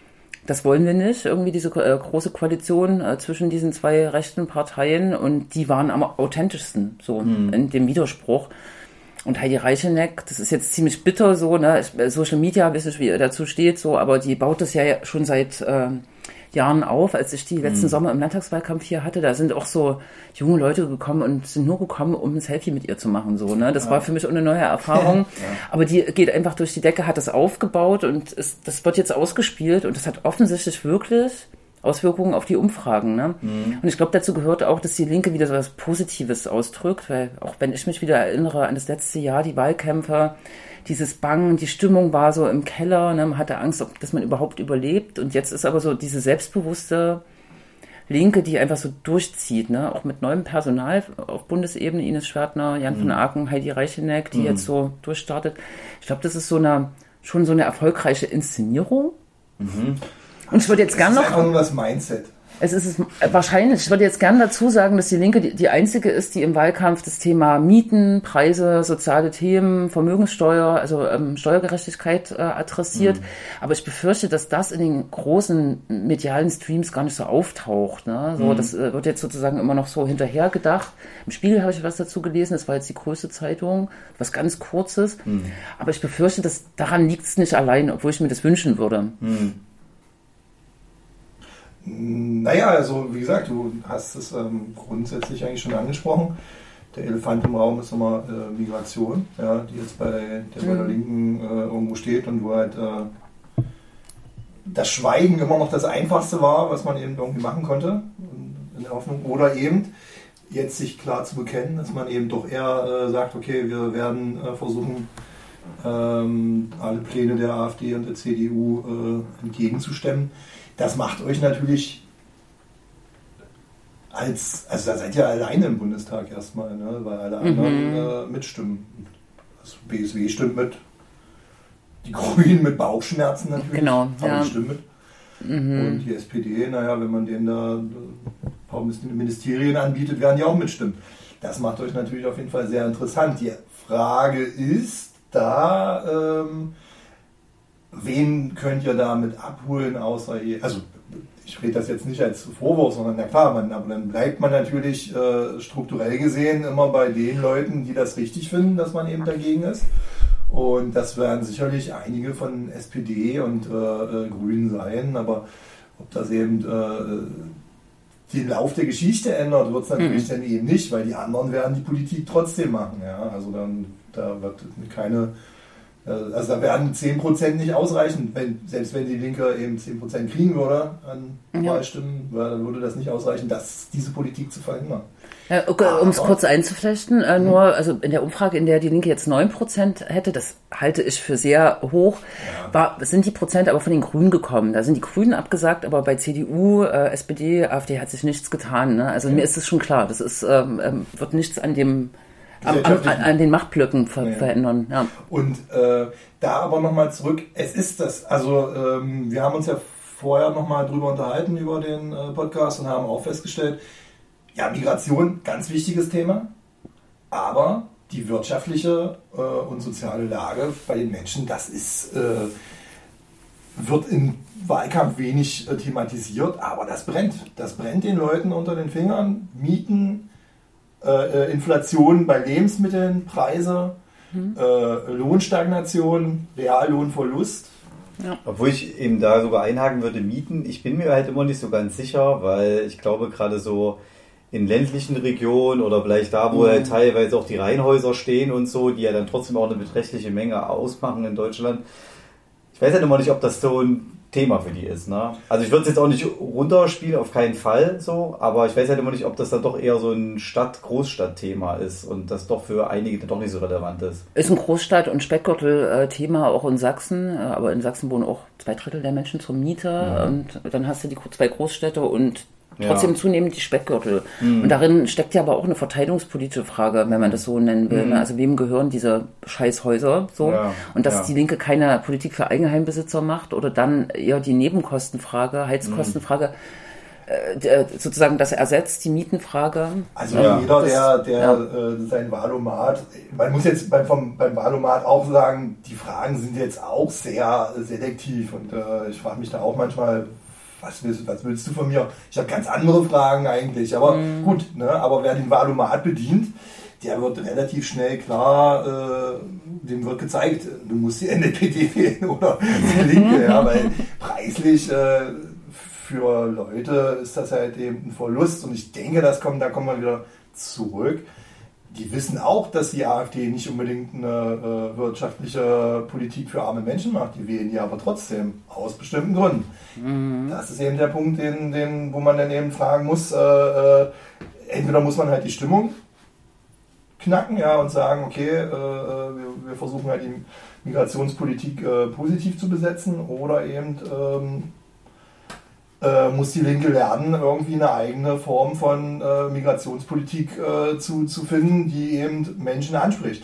das wollen wir nicht, irgendwie diese äh, große Koalition äh, zwischen diesen zwei rechten Parteien und die waren am authentischsten, so mhm. in dem Widerspruch. Und Heidi Reicheneck, das ist jetzt ziemlich bitter so, ne, Social Media, weiß nicht, wie ihr dazu steht, so, aber die baut das ja schon seit äh, Jahren auf, als ich die letzten mhm. Sommer im Landtagswahlkampf hier hatte, da sind auch so junge Leute gekommen und sind nur gekommen, um ein Selfie mit ihr zu machen, so, ne, das ja. war für mich eine neue Erfahrung, ja. aber die geht einfach durch die Decke, hat das aufgebaut und ist, das wird jetzt ausgespielt und das hat offensichtlich wirklich Auswirkungen auf die Umfragen, ne, mhm. und ich glaube, dazu gehört auch, dass die Linke wieder so was Positives ausdrückt, weil auch wenn ich mich wieder erinnere an das letzte Jahr, die Wahlkämpfe, dieses Bangen, die Stimmung war so im Keller, ne, man hatte Angst, ob, dass man überhaupt überlebt. Und jetzt ist aber so diese selbstbewusste Linke, die einfach so durchzieht, ne, auch mit neuem Personal auf Bundesebene, Ines Schwertner, Jan mhm. von Aken, Heidi Reicheneck, die mhm. jetzt so durchstartet. Ich glaube, das ist so eine, schon so eine erfolgreiche Inszenierung. Mhm. Und ich würde jetzt gerne noch... Das ist einfach nur das Mindset. Es ist wahrscheinlich, ich würde jetzt gerne dazu sagen, dass die Linke die, die einzige ist, die im Wahlkampf das Thema Mieten, Preise, soziale Themen, Vermögenssteuer, also ähm, Steuergerechtigkeit äh, adressiert. Mhm. Aber ich befürchte, dass das in den großen medialen Streams gar nicht so auftaucht. Ne? So, mhm. Das äh, wird jetzt sozusagen immer noch so hinterher gedacht. Im Spiegel habe ich was dazu gelesen, das war jetzt die größte Zeitung, was ganz Kurzes. Mhm. Aber ich befürchte, dass daran liegt es nicht allein, obwohl ich mir das wünschen würde. Mhm. Naja, also wie gesagt, du hast es ähm, grundsätzlich eigentlich schon angesprochen. Der Elefant im Raum ist immer äh, Migration, ja, die jetzt bei der, der, bei der Linken äh, irgendwo steht und wo halt äh, das Schweigen immer noch das Einfachste war, was man eben irgendwie machen konnte, in der Hoffnung. Oder eben jetzt sich klar zu bekennen, dass man eben doch eher äh, sagt, okay, wir werden äh, versuchen, ähm, alle Pläne der AfD und der C D U äh, entgegenzustemmen. Das macht euch natürlich als, also da seid ihr alleine im Bundestag erstmal, ne, weil alle anderen mhm. äh, mitstimmen. Das B S W stimmt mit, die Grünen mit Bauchschmerzen natürlich, genau, aber ja. die stimmen mit. Mhm. Und die S P D, naja, wenn man denen da ein paar Ministerien anbietet, werden die auch mitstimmen. Das macht euch natürlich auf jeden Fall sehr interessant. Die Frage ist da, ähm, wen könnt ihr damit abholen, außer ihr, also ich rede das jetzt nicht als Vorwurf, sondern na klar, man, aber dann bleibt man natürlich äh, strukturell gesehen immer bei den Leuten, die das richtig finden, dass man eben dagegen ist. Und das werden sicherlich einige von S P D und äh, äh, Grünen sein, aber ob das eben äh, den Lauf der Geschichte ändert, wird es natürlich mhm. dann eben nicht, weil die anderen werden die Politik trotzdem machen. Ja? Also dann da wird keine... Also da werden zehn Prozent nicht ausreichen, wenn, selbst wenn die Linke eben zehn Prozent kriegen würde an ja. Wahlstimmen, dann würde das nicht ausreichen, das, diese Politik zu verhindern. Ja, okay, um es kurz einzuflechten, äh, nur also in der Umfrage, in der die Linke jetzt neun Prozent hätte, das halte ich für sehr hoch, ja. war, sind die Prozent aber von den Grünen gekommen. Da sind die Grünen abgesagt, aber bei C D U, äh, S P D, AfD hat sich nichts getan. Ne? Also ja. mir ist es schon klar, das ist, ähm, wird nichts an dem Am, an, an den Machtblöcken ver- ja. verändern. Ja. Und äh, da aber nochmal zurück, es ist das, also ähm, wir haben uns ja vorher nochmal drüber unterhalten über den äh, Podcast und haben auch festgestellt, ja, Migration, ganz wichtiges Thema, aber die wirtschaftliche äh, und soziale Lage bei den Menschen, das ist, äh, wird im Wahlkampf wenig äh, thematisiert, aber das brennt. Das brennt den Leuten unter den Fingern. Mieten, Äh, Inflation bei Lebensmitteln, Preise, mhm. äh, Lohnstagnation, Reallohnverlust. Ja. Obwohl ich eben da sogar einhaken würde, Mieten, ich bin mir halt immer nicht so ganz sicher, weil ich glaube gerade so in ländlichen Regionen oder vielleicht da, wo mhm. halt teilweise auch die Reihenhäuser stehen und so, die ja dann trotzdem auch eine beträchtliche Menge ausmachen in Deutschland. Ich weiß halt immer nicht, ob das so ein Thema für die ist, ne? Also ich würde es jetzt auch nicht runterspielen, auf keinen Fall so, aber ich weiß halt immer nicht, ob das dann doch eher so ein Stadt-Großstadt-Thema ist und das doch für einige dann doch nicht so relevant ist. Ist ein Großstadt- und Speckgürtel-Thema auch in Sachsen, aber in Sachsen wohnen auch zwei Drittel der Menschen zur Miete ja. und dann hast du die zwei Großstädte und trotzdem ja. zunehmend die Speckgürtel. Mhm. Und darin steckt ja aber auch eine verteidigungspolitische Frage, wenn man das so nennen will. Mhm. Also wem gehören diese Scheißhäuser? So? Ja. Und dass ja. die Linke keine Politik für Eigenheimbesitzer macht oder dann eher die Nebenkostenfrage, Heizkostenfrage. äh, sozusagen das ersetzt, die Mietenfrage. Also ja. jeder, das, der, der ja. äh, sein Wahlomat, man muss jetzt beim, vom, beim Wahlomat auch sagen, die Fragen sind jetzt auch sehr selektiv und äh, ich frage mich da auch manchmal, was willst, was willst du von mir? Ich habe ganz andere Fragen eigentlich, aber mhm. gut, ne? Aber wer den Wahlomat bedient, der wird relativ schnell klar, äh, dem wird gezeigt, du musst die N D P D wählen oder die Linke, ja, weil preislich äh, für Leute ist das halt eben ein Verlust und ich denke, das kommt, da kommen wir wieder zurück. Die wissen auch, dass die AfD nicht unbedingt eine äh, wirtschaftliche Politik für arme Menschen macht, die wählen die aber trotzdem, aus bestimmten Gründen. Mhm. Das ist eben der Punkt, den, den, wo man dann eben fragen muss, äh, äh, entweder muss man halt die Stimmung knacken, ja, und sagen, okay, äh, wir, wir versuchen halt die Migrationspolitik äh, positiv zu besetzen oder eben ähm, äh, muss die Linke lernen, irgendwie eine eigene Form von äh, Migrationspolitik äh, zu, zu finden, die eben Menschen anspricht.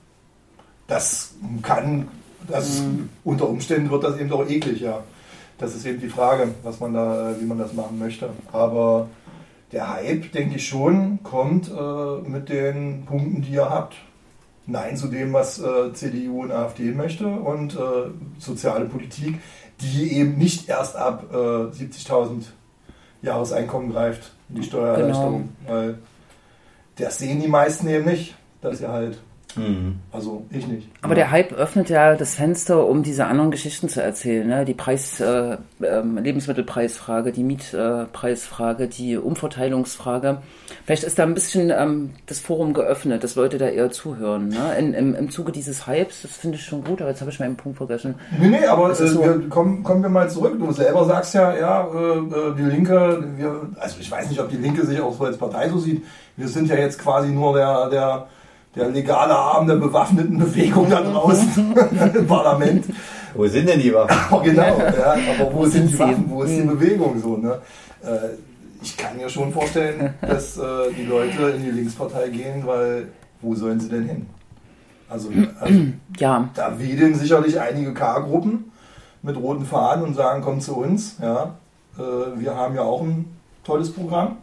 Das kann, das mhm. unter Umständen wird das eben auch eklig, ja. Das ist eben die Frage, was man da, wie man das machen möchte. Aber der Hype, denke ich schon, kommt äh, mit den Punkten, die ihr habt. Nein zu dem, was äh, C D U und AfD möchte und äh, soziale Politik, die eben nicht erst ab äh, siebzigtausend Jahreseinkommen greift, die Steuererleichterung. Genau. Weil das sehen die meisten eben nicht, dass ihr halt, mhm. also ich nicht. Aber ja. Der Hype öffnet ja das Fenster, um diese anderen Geschichten zu erzählen. Ne? Die Preis, äh, äh, Lebensmittelpreisfrage, die Mietpreisfrage, die Umverteilungsfrage. Vielleicht ist da ein bisschen ähm, das Forum geöffnet, dass Leute da eher zuhören. Ne? In, im, Im Zuge dieses Hypes, das finde ich schon gut, aber jetzt habe ich meinen Punkt vergessen. Nee, nee, aber äh, so. wir, kommen, kommen wir mal zurück. Du selber sagst ja, ja, äh, die Linke, wir, also ich weiß nicht, ob die Linke sich auch so als Partei so sieht. Wir sind ja jetzt quasi nur der, der der legale Arm der bewaffneten Bewegung da draußen im Parlament. Wo sind denn die Waffen? Aber genau, ja, aber wo, wo sind die Waffen? Wo ist die Bewegung so? Ne? Äh, ich kann mir schon vorstellen, dass äh, die Leute in die Linkspartei gehen, weil wo sollen sie denn hin? Also, also ja. Da wedeln sicherlich einige K-Gruppen mit roten Fahnen und sagen, komm zu uns. Ja, äh, wir haben ja auch ein tolles Programm.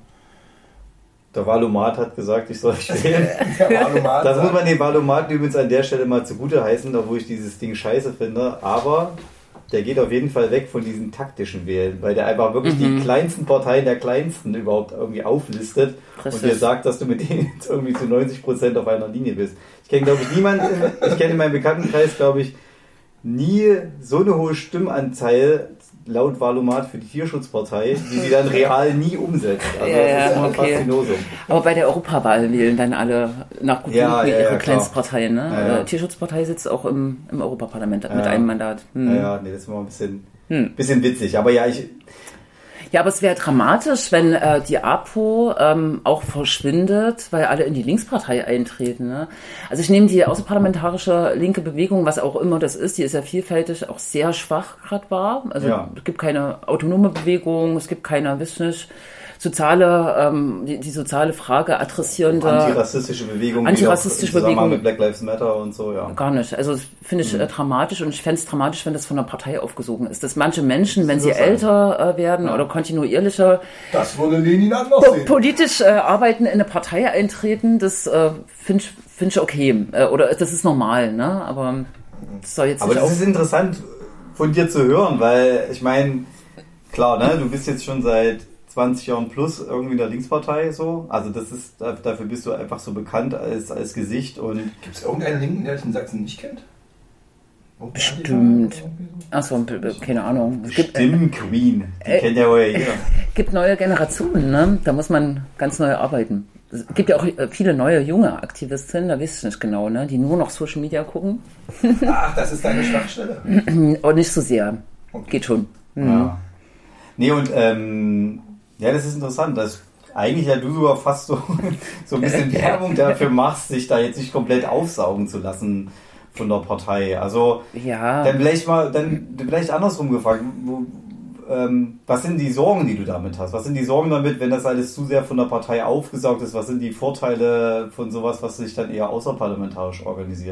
Der Wahlomat hat gesagt, ich soll euch wählen. Das muss man den Wahlomat übrigens an der Stelle mal zugute heißen, obwohl ich dieses Ding scheiße finde. Aber der geht auf jeden Fall weg von diesen taktischen Wählen, weil der einfach wirklich mhm. die kleinsten Parteien der kleinsten überhaupt irgendwie auflistet Richtig. Und dir sagt, dass du mit denen jetzt irgendwie zu neunzig Prozent auf einer Linie bist. Ich kenne, glaube ich, niemanden, ich kenne in meinem Bekanntenkreis, glaube ich, nie so eine hohe Stimmanzahl laut Wahlomat für die Tierschutzpartei, die sie dann real nie umsetzt. Also ja, das ist ja, ein okay. Faszinosum. Aber bei der Europawahl wählen dann alle nach Gutdünken ja, ja, ihre ja, Kleinstpartei. Ne? Ja, ja. Die Tierschutzpartei sitzt auch im, im Europaparlament ja, mit einem Mandat. Hm. Ja, ja, nee, das ist mal ein bisschen, hm. bisschen witzig. Aber ja, ich... Ja, aber es wäre dramatisch, wenn äh, die APO ähm, auch verschwindet, weil alle in die Linkspartei eintreten. Ne? Also ich nehme die außerparlamentarische linke Bewegung, was auch immer das ist, die ist ja vielfältig, auch sehr schwach gerade wahr. Also ja. Es gibt keine autonome Bewegung, es gibt keine, weiß nicht, soziale, ähm, die, die soziale Frage adressierende... Antirassistische Bewegung, antirassistische Bewegung mit Black Lives Matter und so, ja. Gar nicht. Also das finde ich mhm. äh, dramatisch und ich fände es dramatisch, wenn das von der Partei aufgesogen ist. Dass manche Menschen, wenn sie älter äh, werden ja. oder kontinuierlicher das würde Lenin anders po- sehen. politisch äh, arbeiten, in eine Partei eintreten, das äh, finde ich, find ich okay. Äh, oder das ist normal, ne? Aber das soll jetzt Aber nicht das ist interessant von dir zu hören, weil ich meine, klar, ne, du bist jetzt schon seit zwanzig Jahren plus irgendwie in der Linkspartei so. Also das ist, dafür bist du einfach so bekannt als, als Gesicht. Und gibt es irgendeinen Linken, der dich in Sachsen nicht kennt? Bestimmt. Achso, keine Ahnung. Bestimmt Queen. Die äh, kennt ja wohl jeder. Es gibt neue Generationen, ne? Da muss man ganz neu arbeiten. Es gibt ja auch viele neue, junge Aktivistinnen, da weiß ich nicht genau, ne? Die nur noch Social Media gucken. Ach, das ist deine Schwachstelle. Und nicht so sehr. Okay. Geht schon. Mhm. Ja. Nee, und ähm, ja, das ist interessant, dass eigentlich ja du sogar fast so, so ein bisschen Werbung dafür machst, sich da jetzt nicht komplett aufsaugen zu lassen von der Partei. Also ja. dann vielleicht mal, dann vielleicht andersrum gefragt, wo, ähm, was sind die Sorgen, die du damit hast? Was sind die Sorgen damit, wenn das alles zu sehr von der Partei aufgesaugt ist? Was sind die Vorteile von sowas, was sich dann eher außerparlamentarisch organisiert?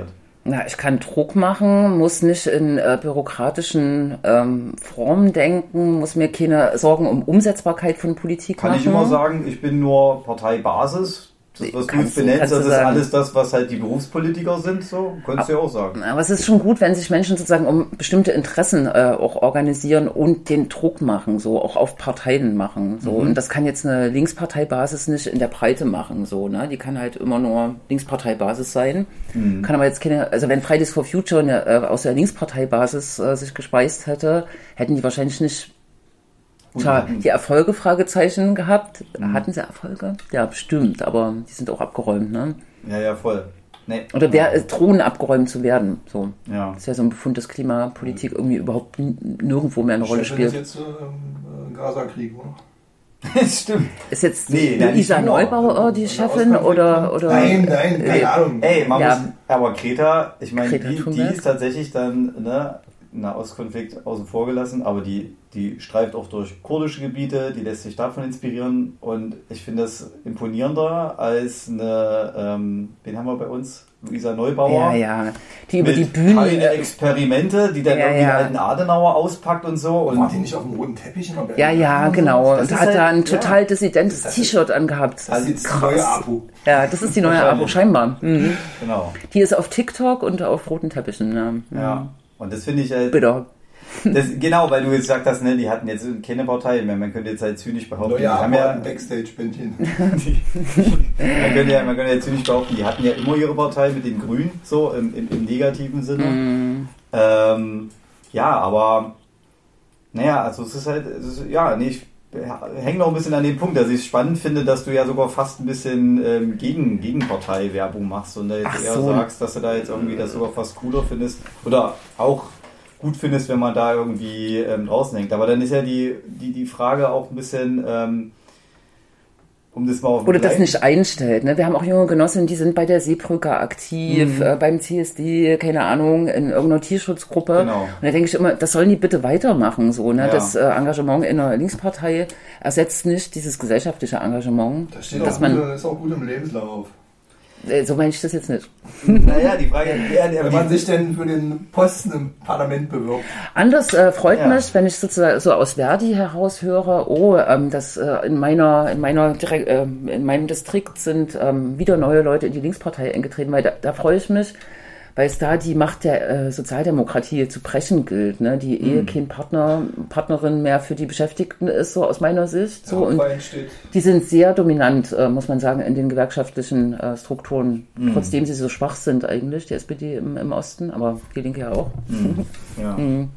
Na, ich kann Druck machen, muss nicht in äh, bürokratischen ähm, Formen denken, muss mir keine Sorgen um Umsetzbarkeit von Politik Kann machen. ich immer sagen, ich bin nur Parteibasis. Das, was Kannst du du- benennst, kannst du das ist sagen. alles das, was halt die Berufspolitiker sind, so, könntest du ja auch sagen. Aber es ist schon gut, wenn sich Menschen sozusagen um bestimmte Interessen äh, auch organisieren und den Druck machen, so auch auf Parteien machen. So. Mhm. Und das kann jetzt eine Linksparteibasis nicht in der Breite machen. So, ne? Die kann halt immer nur Linksparteibasis sein. Mhm. Kann aber jetzt keine, also wenn Fridays for Future eine, äh, aus der Linksparteibasis äh, sich gespeist hätte, hätten die wahrscheinlich nicht tja, die Erfolge, Fragezeichen gehabt. Mhm. Hatten sie Erfolge? Ja, bestimmt, aber die sind auch abgeräumt, ne? Ja, ja, voll. Nee. Oder wer äh, drohen abgeräumt zu werden. So. Ja. Das ist ja so ein Befund, dass Klimapolitik irgendwie überhaupt n- nirgendwo mehr eine Rolle Chefin ist spielt. jetzt äh, im Gaza-Krieg, oder? Das stimmt. Ist jetzt Nee, nein, nicht Luisa nur. Neubauer äh, die Wenn Chefin der oder, Ostkonflikt oder? kommt. Nein, nein, keine Äh, Ahnung. Ey, man Ja. muss, aber Greta, ich meine, Greta die, die Thunberg. ist tatsächlich dann, ne, Nahostkonflikt außen vor gelassen, aber die, die streift auch durch kurdische Gebiete, die lässt sich davon inspirieren und ich finde das imponierender als eine, ähm, wen haben wir bei uns? Luisa Neubauer. Ja, ja. Die über Mit die Bühne. keine Experimente, die dann Ja, irgendwie ja. einen alten Adenauer auspackt und so. Und War die nicht auf dem roten Teppich in der Berlin? Ja, ja, genau. Das Und ist hat halt- da ein ja. total dissidentes Das ist- T-Shirt angehabt. Das ist jetzt die neue Apu. Ja, das ist die neue Wahrscheinlich. Abo, scheinbar. Mhm. Genau. Die ist auf TikTok und auf roten Teppichen. Ja. Ja. Und das finde ich halt. Bitte. Das, genau, weil du jetzt gesagt hast, ne, die hatten jetzt keine Partei mehr. Man könnte jetzt halt zynisch behaupten, die Neue haben Apu ja, hat ein Backstage-Bändchen. man könnte ja, man könnte ja zynisch behaupten, die hatten ja immer ihre Partei mit den Grünen, so im, im, im negativen Sinne. Mhm. Ähm, ja, aber naja, also es ist halt, es ist, ja, nee, ich hänge noch ein bisschen an dem Punkt, dass ich es spannend finde, dass du ja sogar fast ein bisschen ähm, gegen Gegenpartei-Werbung machst und da jetzt Ach eher so. sagst, dass du da jetzt irgendwie das sogar fast cooler findest oder auch gut findest, wenn man da irgendwie ähm, draußen hängt. Aber dann ist ja die, die, die Frage auch ein bisschen, ähm, um das mal auf den Oder das kleinen- nicht einstellt. Ne? Wir haben auch junge Genossinnen, die sind bei der Seebrücke aktiv, Mhm. äh, beim C S D, keine Ahnung, in irgendeiner Tierschutzgruppe. Genau. Und da denke ich immer, das sollen die bitte weitermachen. So, ne? Ja. Das äh, Engagement in der Linkspartei ersetzt nicht dieses gesellschaftliche Engagement. Das steht dass auch man, gut, das ist auch gut im Lebenslauf. äh, so meine ich das jetzt nicht. Naja, die Frage, ja, aber Wenn man die, sich denn für den Posten im Parlament bewirbt. Anders äh, freut Ja. mich, wenn ich sozusagen so aus Verdi heraus höre, oh, ähm, dass äh, in meiner, in meiner direkt, äh, in meinem Distrikt sind ähm, wieder neue Leute in die Linkspartei eingetreten, weil da, da freue ich mich, weil es da die Macht der äh, Sozialdemokratie zu brechen gilt, ne? Die Ehe kein Partner, Partnerin mehr für die Beschäftigten ist, so aus meiner Sicht. So, und Hauptverein steht. die sind sehr dominant, äh, muss man sagen, in den gewerkschaftlichen äh, Strukturen, Mhm. trotzdem sie so schwach sind eigentlich, die S P D im, im Osten, aber die Linke ja auch. ja.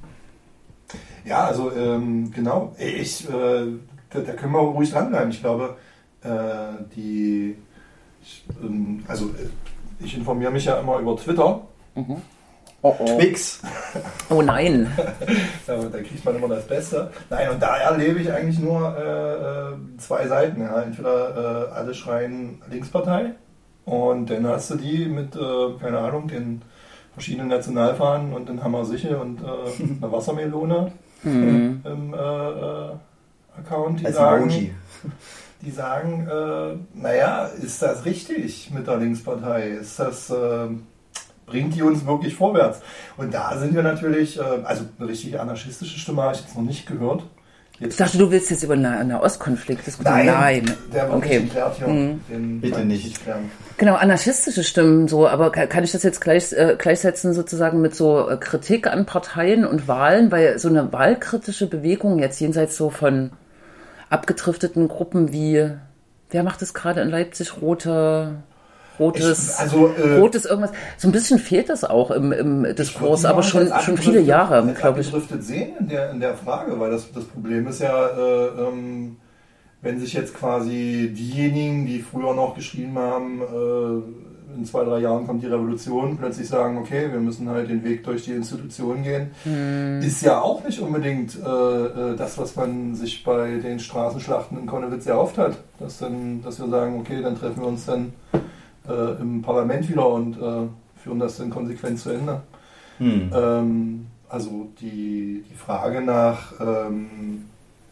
Ja, also ähm, genau. Ich, äh, da, da können wir ruhig dranbleiben. Ich glaube, äh, die, ich, ähm, also äh, ich informiere mich ja immer über Twitter. Oh, oh. Twix. Oh nein. Da, da kriegt man immer das Beste. Nein, und da erlebe ich eigentlich nur äh, äh, zwei Seiten. Ja. Entweder äh, alle schreien Linkspartei und dann hast du die mit, äh, keine Ahnung, den verschiedenen Nationalfahnen und den Hammer Sichel und äh, einer Wassermelone Mhm. im äh, äh, Account, die Als sagen, Emoji. die sagen, äh, naja, ist das richtig mit der Linkspartei? Ist das, äh, bringt die uns wirklich vorwärts? Und da sind wir natürlich, äh, also eine richtig anarchistische Stimme habe ich jetzt noch nicht gehört. Ich Jetzt, dachte, du willst jetzt über einen Nahostkonflikt diskutieren. nein, Nein. der wird Okay. nicht geklärt hier. Mhm. Den Bitte kann ich nicht. klären. Genau, anarchistische Stimmen so, aber ka- kann ich das jetzt gleich, äh, gleichsetzen sozusagen mit so äh, Kritik an Parteien und Wahlen, weil so eine wahlkritische Bewegung jetzt jenseits so von abgedrifteten Gruppen wie, wer macht das gerade in Leipzig, rote, rotes, Ich- also, äh, rotes irgendwas, so ein bisschen fehlt das auch im, im Ich Diskurs, würde die aber mal schon, als schon viele abgedriftet- Jahre, als glaube ich. abgedriftet sehen in der, in der Frage, weil das, das Problem ist ja, äh, ähm, wenn sich jetzt quasi diejenigen, die früher noch geschrieben haben, äh, in zwei, drei Jahren kommt die Revolution, plötzlich sagen, okay, wir müssen halt den Weg durch die Institutionen gehen, Hm. ist ja auch nicht unbedingt äh, äh, das, was man sich bei den Straßenschlachten in Konnewitz erhofft hat. Dass, dann, dass wir sagen, okay, dann treffen wir uns dann äh, im Parlament wieder und äh, führen das dann konsequent zu Ende. Hm. Ähm, also die, die Frage nach ähm,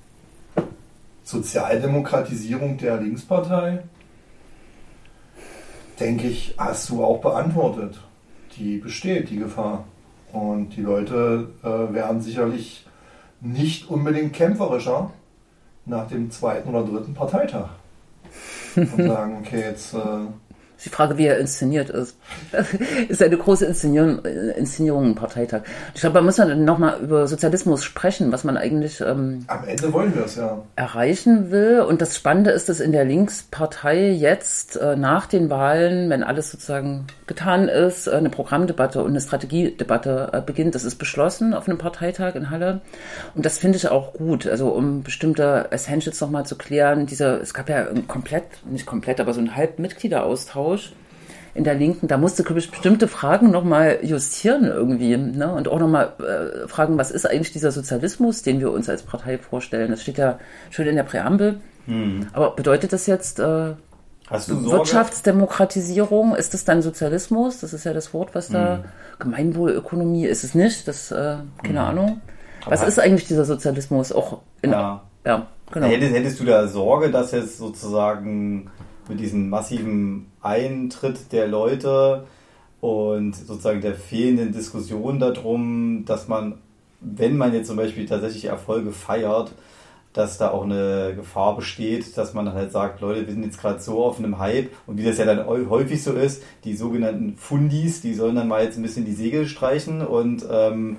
Sozialdemokratisierung der Linkspartei, denke ich, hast du auch beantwortet. die besteht, die Gefahr. Und die Leute äh, werden sicherlich nicht unbedingt kämpferischer nach dem zweiten oder dritten Parteitag. Und sagen, okay, jetzt... Äh, Die Frage, wie er inszeniert ist. Ist eine große Inszenierung, Inszenierung ein Parteitag. Ich glaube, da muss man nochmal über Sozialismus sprechen, was man eigentlich ähm, am Ende wollen wir es, ja. erreichen will. Und das Spannende ist, dass in der Linkspartei jetzt äh, nach den Wahlen, wenn alles sozusagen getan ist, äh, eine Programmdebatte und eine Strategiedebatte äh, beginnt. Das ist beschlossen auf einem Parteitag in Halle. Und das finde ich auch gut. Also um bestimmte Essentials nochmal zu klären. Dieser, es gab ja ein komplett, nicht komplett, aber so ein Halbmitgliederaustausch in der Linken, da musste, glaube ich, bestimmte Fragen nochmal justieren irgendwie, ne? Und auch nochmal äh, fragen, was ist eigentlich dieser Sozialismus, den wir uns als Partei vorstellen? Das steht ja schön in der Präambel. Hm. Aber bedeutet das jetzt äh, Hast du Sorge? Wirtschaftsdemokratisierung? Ist das dann Sozialismus? Das ist ja das Wort, was da... Hm. Gemeinwohlökonomie ist es nicht, das, äh, keine hm. Ahnung. Was Aber ist eigentlich dieser Sozialismus? Auch in... Ja, ja genau. Hättest, hättest du da Sorge, dass jetzt sozusagen... mit diesem massiven Eintritt der Leute und sozusagen der fehlenden Diskussion darum, dass man, wenn man jetzt zum Beispiel tatsächlich Erfolge feiert, dass da auch eine Gefahr besteht, dass man dann halt sagt, Leute, wir sind jetzt gerade so auf einem Hype und wie das ja dann häufig so ist, die sogenannten Fundis, die sollen dann mal jetzt ein bisschen die Segel streichen und ähm,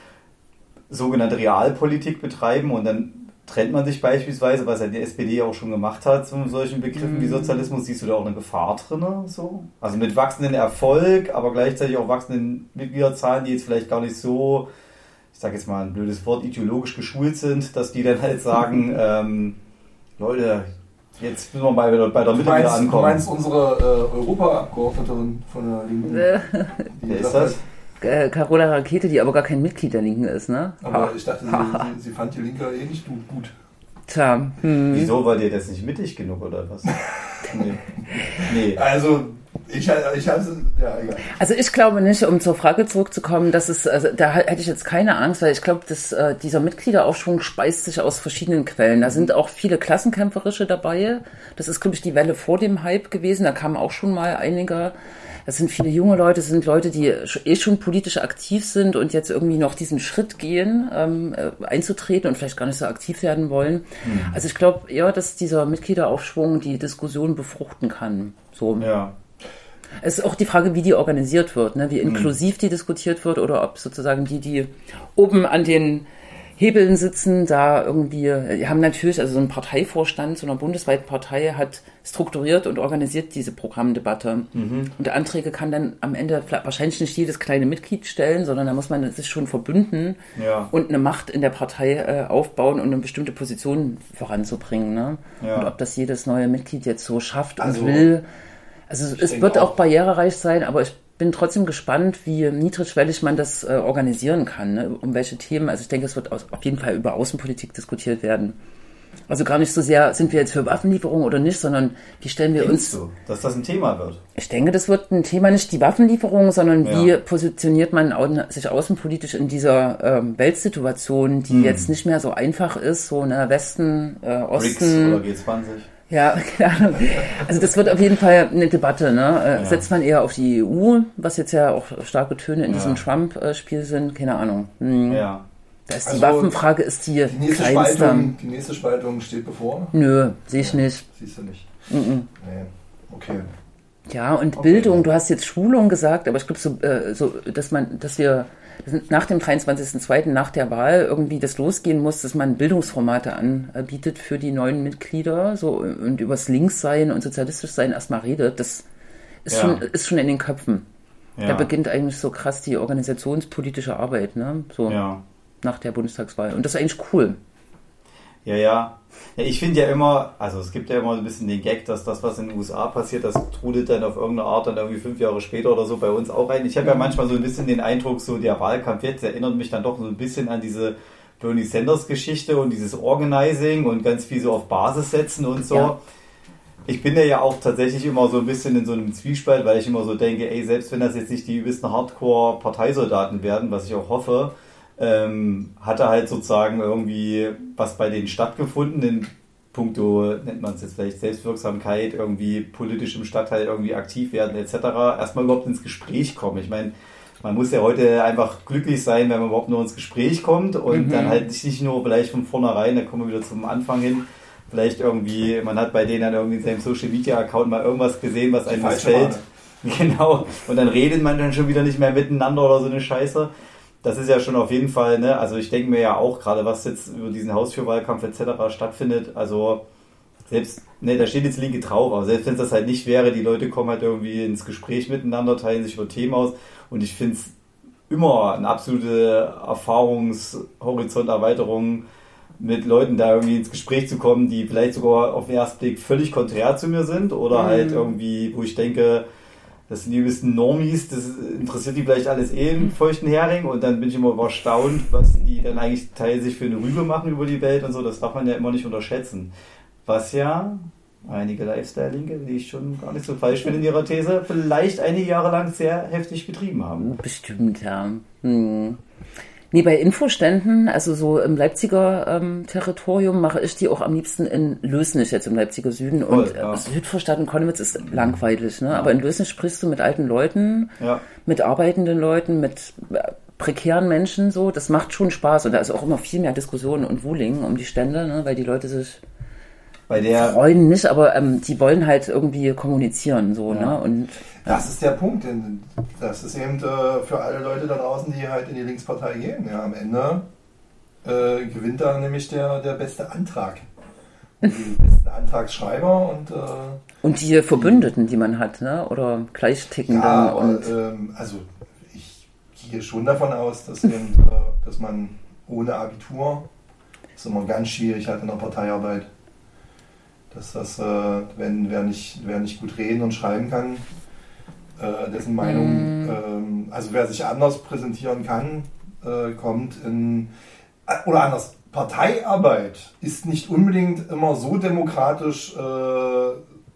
sogenannte Realpolitik betreiben und dann trennt man sich beispielsweise, was ja die S P D auch schon gemacht hat, zu solchen Begriffen mhm. wie Sozialismus, siehst du da auch eine Gefahr drin? So? Also mit wachsendem Erfolg, aber gleichzeitig auch wachsenden Mitgliederzahlen, die jetzt vielleicht gar nicht so, ich sage jetzt mal ein blödes Wort, ideologisch geschult sind, dass die dann halt sagen, ähm, Leute, jetzt müssen wir mal wieder bei der Mitte wieder ankommen. Du meinst unsere äh, Europaabgeordnetin von der Linken? Wer ist das? Carola Rakete, die aber gar kein Mitglied der Linken ist, ne? Aber ich dachte, sie, sie, sie fand die Linke eh nicht gut. Tja. Hm. Wieso, war dir das nicht mittig genug oder was? nee. nee. Also, ich, ich habe ja, egal. Also ich glaube nicht, um zur Frage zurückzukommen, dass es, also da hätte ich jetzt keine Angst, weil ich glaube, dass äh, dieser Mitgliederaufschwung speist sich aus verschiedenen Quellen. Da sind auch viele Klassenkämpferische dabei. Das ist, glaube ich, die Welle vor dem Hype gewesen. Da kamen auch schon mal einige. Das sind viele junge Leute, das sind Leute, die eh schon politisch aktiv sind und jetzt irgendwie noch diesen Schritt gehen, ähm, einzutreten und vielleicht gar nicht so aktiv werden wollen. Mhm. Also ich glaube eher, dass dieser Mitgliederaufschwung die Diskussion befruchten kann. So. Ja. Es ist auch die Frage, wie die organisiert wird, ne? Wie inklusiv die diskutiert wird oder ob sozusagen die, die oben an den Hebeln sitzen, da irgendwie, die haben natürlich, also so ein Parteivorstand so einer bundesweiten Partei hat strukturiert und organisiert diese Programmdebatte. Mhm. Und der Anträge kann dann am Ende wahrscheinlich nicht jedes kleine Mitglied stellen, sondern da muss man sich schon verbünden ja. und eine Macht in der Partei äh, aufbauen, um eine bestimmte Position voranzubringen. Ne? Ja. Und ob das jedes neue Mitglied jetzt so schafft und also, will. Also es wird auch. auch barrierereich sein, aber ich bin trotzdem gespannt, wie niedrigschwellig man das äh, organisieren kann, ne? Um welche Themen. Also ich denke, es wird aus, auf jeden Fall über Außenpolitik diskutiert werden. Also gar nicht so sehr, sind wir jetzt für Waffenlieferung oder nicht, sondern wie stellen wir Denkst uns... du, dass das ein Thema wird? Ich denke, das wird ein Thema, nicht die Waffenlieferung, sondern ja. wie positioniert man au- sich außenpolitisch in dieser ähm, Weltsituation, die hm. jetzt nicht mehr so einfach ist, so ne Westen, äh, Osten... B R I C S oder G zwanzig. Ja, keine Ahnung. Also das wird auf jeden Fall eine Debatte. Ne? Ja. Setzt man eher auf die E U, was jetzt ja auch starke Töne in ja. diesem Trump-Spiel sind? Keine Ahnung. Hm. Ja. Da ist die also Waffenfrage ist die, die nächste kleinste. Spaltung, die nächste Spaltung steht bevor? Nö, sehe ich ja, nicht. Siehst du nicht? Mhm. Nee, okay. Ja, und okay. Bildung, du hast jetzt Schulung gesagt, aber ich glaube, so, äh, so, dass man, dass wir nach dem dreiundzwanzigsten zweiten nach der Wahl irgendwie das losgehen muss, dass man Bildungsformate anbietet für die neuen Mitglieder so und übers Linkssein und Sozialistischsein erstmal redet, das ist, ja. schon, ist schon in den Köpfen. Ja. Da beginnt eigentlich so krass die organisationspolitische Arbeit, ne? So ja. nach der Bundestagswahl. Und das ist eigentlich cool. Ja, ja. Ja, ich finde ja immer, also es gibt ja immer ein bisschen den Gag, dass das, was in den U S A passiert, das trudelt dann auf irgendeine Art dann irgendwie fünf Jahre später oder so bei uns auch rein. Ich habe ja manchmal so ein bisschen den Eindruck, so der Wahlkampf jetzt erinnert mich dann doch so ein bisschen an diese Bernie Sanders Geschichte und dieses Organizing und ganz viel so auf Basis setzen und so. Ja. Ich bin ja auch tatsächlich immer so ein bisschen in so einem Zwiespalt, weil ich immer so denke, ey, selbst wenn das jetzt nicht die übelsten Hardcore-Parteisoldaten werden, was ich auch hoffe, Ähm, hatte halt sozusagen irgendwie was bei denen stattgefunden, denn puncto, nennt man es jetzt vielleicht, Selbstwirksamkeit, irgendwie politisch im Stadtteil irgendwie aktiv werden et cetera, erstmal überhaupt ins Gespräch kommen. Ich meine, man muss ja heute einfach glücklich sein, wenn man überhaupt nur ins Gespräch kommt und mhm. dann halt nicht nur vielleicht von vornherein, da kommen wir wieder zum Anfang hin, vielleicht irgendwie, man hat bei denen dann irgendwie in seinem Social-Media-Account mal irgendwas gesehen, was einem missfällt. Genau. Und dann redet man dann schon wieder nicht mehr miteinander oder so eine Scheiße. Das ist ja schon auf jeden Fall, ne, also ich denke mir ja auch gerade, was jetzt über diesen Haustürwahlkampf et cetera stattfindet, also selbst, ne, da steht jetzt Linke drauf, aber selbst wenn es das halt nicht wäre, die Leute kommen halt irgendwie ins Gespräch miteinander, teilen sich über Themen aus und ich finde es immer eine absolute Erfahrungshorizonterweiterung, mit Leuten da irgendwie ins Gespräch zu kommen, die vielleicht sogar auf den ersten Blick völlig konträr zu mir sind oder mhm. halt irgendwie, wo ich denke, das sind die gewissen Normies, das interessiert die vielleicht alles eh im feuchten Hering und dann bin ich immer erstaunt, was die dann eigentlich teilweise sich für eine Rübe machen über die Welt und so, das darf man ja immer nicht unterschätzen. Was ja einige Lifestyle-Linke, die ich schon gar nicht so falsch finde in ihrer These, vielleicht einige Jahre lang sehr heftig betrieben haben. Bestimmt, ja. Hm. Nee, bei Infoständen, also so im Leipziger ähm, Territorium, mache ich die auch am liebsten in Lößnitz, jetzt im Leipziger Süden. Voll, und ja. äh, Südvorstadt und Konnewitz ist langweilig, ne? Ja. Aber in Lößnitz sprichst du mit alten Leuten, ja. mit arbeitenden Leuten, mit äh, prekären Menschen, so. Das macht schon Spaß. Und da ist auch immer viel mehr Diskussion und Wuling um die Stände, ne? Weil die Leute sich bei der freuen nicht, aber ähm, die wollen halt irgendwie kommunizieren, so, ja. ne? Und das ist der Punkt. Denn das ist eben äh, für alle Leute da draußen, die halt in die Linkspartei gehen. Ja, am Ende äh, gewinnt da nämlich der, der beste Antrag. Und die besten Antragsschreiber und äh, und die Verbündeten, die man hat, ne? Oder Gleichtickenden. Ja, und ähm, also ich gehe schon davon aus, dass, eben, äh, dass man ohne Abitur, das ist immer ganz schwierig halt in der Parteiarbeit, dass das, äh, wenn wer nicht, wer nicht gut reden und schreiben kann, äh, dessen Meinung, mm. ähm, also wer sich anders präsentieren kann, äh, kommt in, äh, oder anders, Parteiarbeit ist nicht unbedingt immer so demokratisch, äh,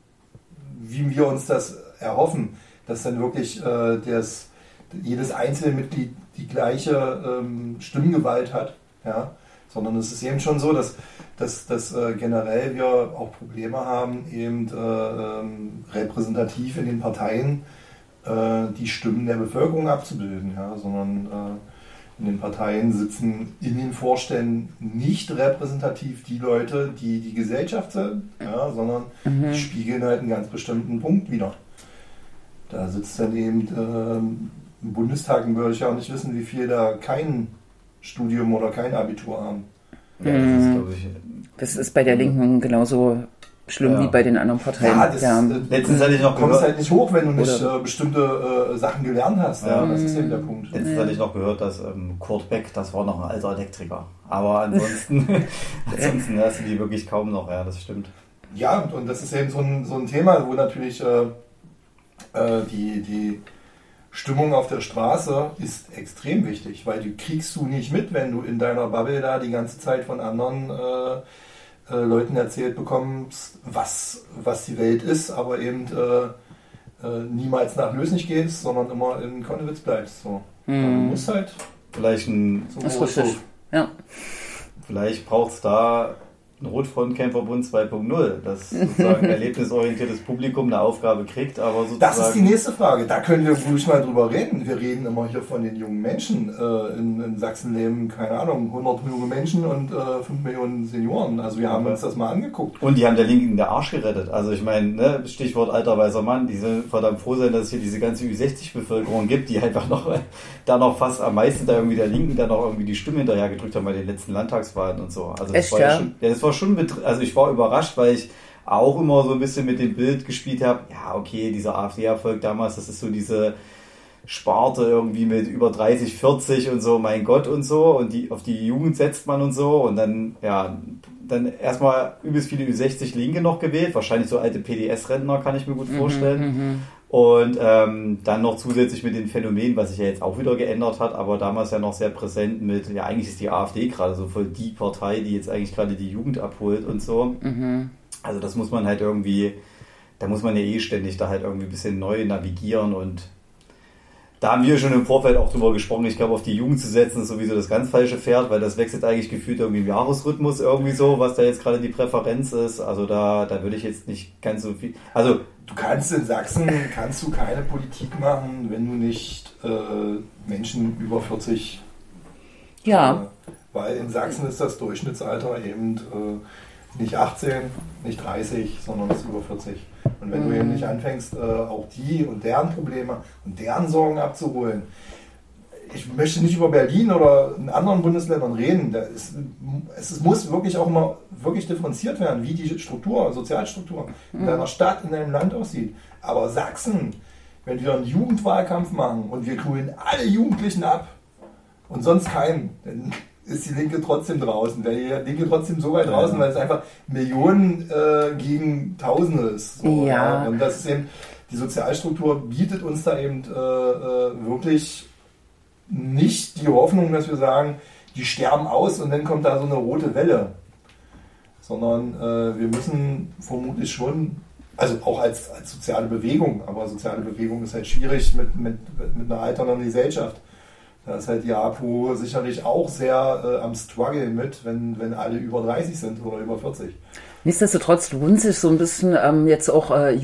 wie wir uns das erhoffen, dass dann wirklich äh, das, jedes einzelne Mitglied die gleiche ähm, Stimmgewalt hat, ja? Sondern es ist eben schon so, dass, dass, dass äh, generell wir auch Probleme haben, eben äh, ähm, repräsentativ in den Parteien äh, die Stimmen der Bevölkerung abzubilden, ja? Sondern äh, in den Parteien sitzen in den Vorständen nicht repräsentativ die Leute, die die Gesellschaft sind, ja? Sondern mhm. die spiegeln halt einen ganz bestimmten Punkt wider. Da sitzt dann eben äh, im Bundestag, würde ich ja auch nicht wissen, wie viel da kein Studium oder kein Abitur haben. Ja, das ist, glaube ich, das ist bei der Linken genauso schlimm ja. wie bei den anderen Parteien. Ja, das, ja. Äh, letztens hatte ich noch kommst halt nicht hoch, wenn du nicht äh, bestimmte äh, Sachen gelernt hast. Ja. Ja, das ist eben der Punkt. Letztens ja. hatte ich noch gehört, dass ähm, Kurt Beck, das war noch ein alter Elektriker. Aber ansonsten, ansonsten hast du die wirklich kaum noch. Ja, das stimmt. Ja, und, und das ist eben so ein, so ein Thema, wo natürlich äh, äh, die, die Stimmung auf der Straße ist extrem wichtig, weil die kriegst du nicht mit, wenn du in deiner Bubble da die ganze Zeit von anderen äh, äh, Leuten erzählt bekommst, was, was die Welt ist, aber eben äh, äh, niemals nach Lößnitz gehst, sondern immer in Konnewitz bleibst. So. Mhm. Du musst halt vielleicht ein so das ist richtig. Ja. Vielleicht braucht es da ein Rotfrontkämpferbund zwei Punkt null, das sozusagen ein erlebnisorientiertes Publikum eine Aufgabe kriegt, aber sozusagen... Das ist die nächste Frage, da können wir ruhig mal drüber reden. Wir reden immer hier von den jungen Menschen. Äh, in, in Sachsen leben, keine Ahnung, hundert junge Menschen und äh, fünf Millionen Senioren. Also wir haben uns das mal angeguckt. Und die haben der Linken den Arsch gerettet. Also ich meine, ne, Stichwort alter weißer Mann, die sind verdammt froh sein, dass es hier diese ganze Ü sechzig Bevölkerung gibt, die einfach noch da noch fast am meisten da irgendwie der Linken da noch irgendwie die Stimme hinterher gedrückt haben bei den letzten Landtagswahlen und so. Also das Echt, war ja, ja? schon, ja, das war schon, also ich war überrascht, weil ich auch immer so ein bisschen mit dem Bild gespielt habe, ja okay, dieser AfD-Erfolg damals, das ist so diese Sparte irgendwie mit über dreißig, vierzig und so, mein Gott und so, und die auf die Jugend setzt man und so und dann, ja, dann erstmal übelst viele Ü sechzig Linke noch gewählt, wahrscheinlich so alte P D S-Rentner, kann ich mir gut vorstellen. Mhm, und ähm, dann noch zusätzlich mit den Phänomenen, was sich ja jetzt auch wieder geändert hat, aber damals ja noch sehr präsent mit, ja eigentlich ist die AfD gerade so voll die Partei, die jetzt eigentlich gerade die Jugend abholt und so. Mhm. Also das muss man halt irgendwie, da muss man ja eh ständig da halt irgendwie ein bisschen neu navigieren und da haben wir schon im Vorfeld auch drüber gesprochen. Ich glaube, auf die Jugend zu setzen ist sowieso das ganz falsche Pferd, weil das wechselt eigentlich gefühlt irgendwie im Jahresrhythmus irgendwie so, was da jetzt gerade die Präferenz ist. Also da, da würde ich jetzt nicht ganz so viel... Also du kannst in Sachsen kannst du keine Politik machen, wenn du nicht äh, Menschen über vierzig... Ja. Äh, weil in Sachsen ist das Durchschnittsalter eben äh, nicht achtzehn, nicht dreißig, sondern ist über vierzig. Und wenn mhm. du eben nicht anfängst, äh, auch die und deren Probleme und deren Sorgen abzuholen, ich möchte nicht über Berlin oder in anderen Bundesländern reden, da ist, es muss wirklich auch mal wirklich differenziert werden, wie die Struktur, Sozialstruktur in mhm. deiner Stadt, in deinem Land aussieht. Aber Sachsen, wenn wir einen Jugendwahlkampf machen und wir holen alle Jugendlichen ab und sonst keinen, dann ist die Linke trotzdem draußen. Wäre die Linke trotzdem so weit draußen, weil es einfach Millionen äh, gegen Tausende ist. So, ja. Ja. Und das ist eben, die Sozialstruktur bietet uns da eben äh, äh, wirklich nicht die Hoffnung, dass wir sagen, die sterben aus und dann kommt da so eine rote Welle. Sondern äh, wir müssen vermutlich schon, also auch als, als soziale Bewegung, aber soziale Bewegung ist halt schwierig mit, mit, mit einer alternden Gesellschaft. Da ist halt die A P O sicherlich auch sehr äh, am Struggle mit, wenn, wenn alle über dreißig sind oder über vierzig. Nichtsdestotrotz lohnt sich so ein bisschen ähm, jetzt auch äh,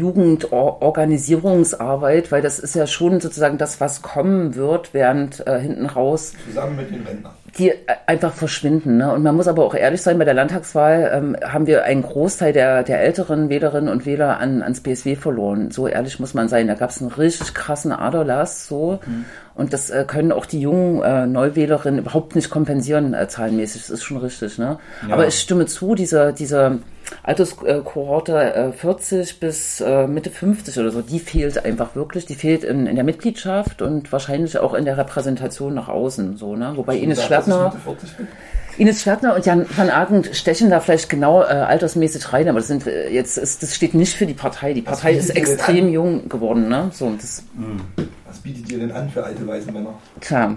Jugendorganisierungsarbeit, weil das ist ja schon sozusagen das, was kommen wird, während äh, hinten raus zusammen mit den Rentnern die einfach verschwinden. Ne? Und man muss aber auch ehrlich sein, bei der Landtagswahl ähm, haben wir einen Großteil der, der älteren Wählerinnen und Wähler an, ans B S W verloren. So ehrlich muss man sein. Da gab es einen richtig krassen Aderlass. So. Mhm. Und das äh, können auch die jungen äh, Neuwählerinnen überhaupt nicht kompensieren, äh, zahlenmäßig. Das ist schon richtig. Ne? Ja. Aber ich stimme zu, diese, diese Alterskohorte äh, vierzig bis äh, Mitte fünfzig oder so, die fehlt einfach wirklich. Die fehlt in, in der Mitgliedschaft und wahrscheinlich auch in der Repräsentation nach außen. So, ne? Wobei Ines Schwertner, Ines Schwertner und Jan van Aken stechen da vielleicht genau äh, altersmäßig rein, aber das sind äh, jetzt ist, das steht nicht für die Partei. Die Partei ist extrem jung geworden. Ne? So, das, Was bietet ihr denn an für alte weiße Männer? Tja.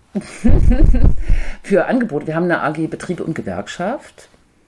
Für Angebote. Wir haben eine A G Betrieb und Gewerkschaft,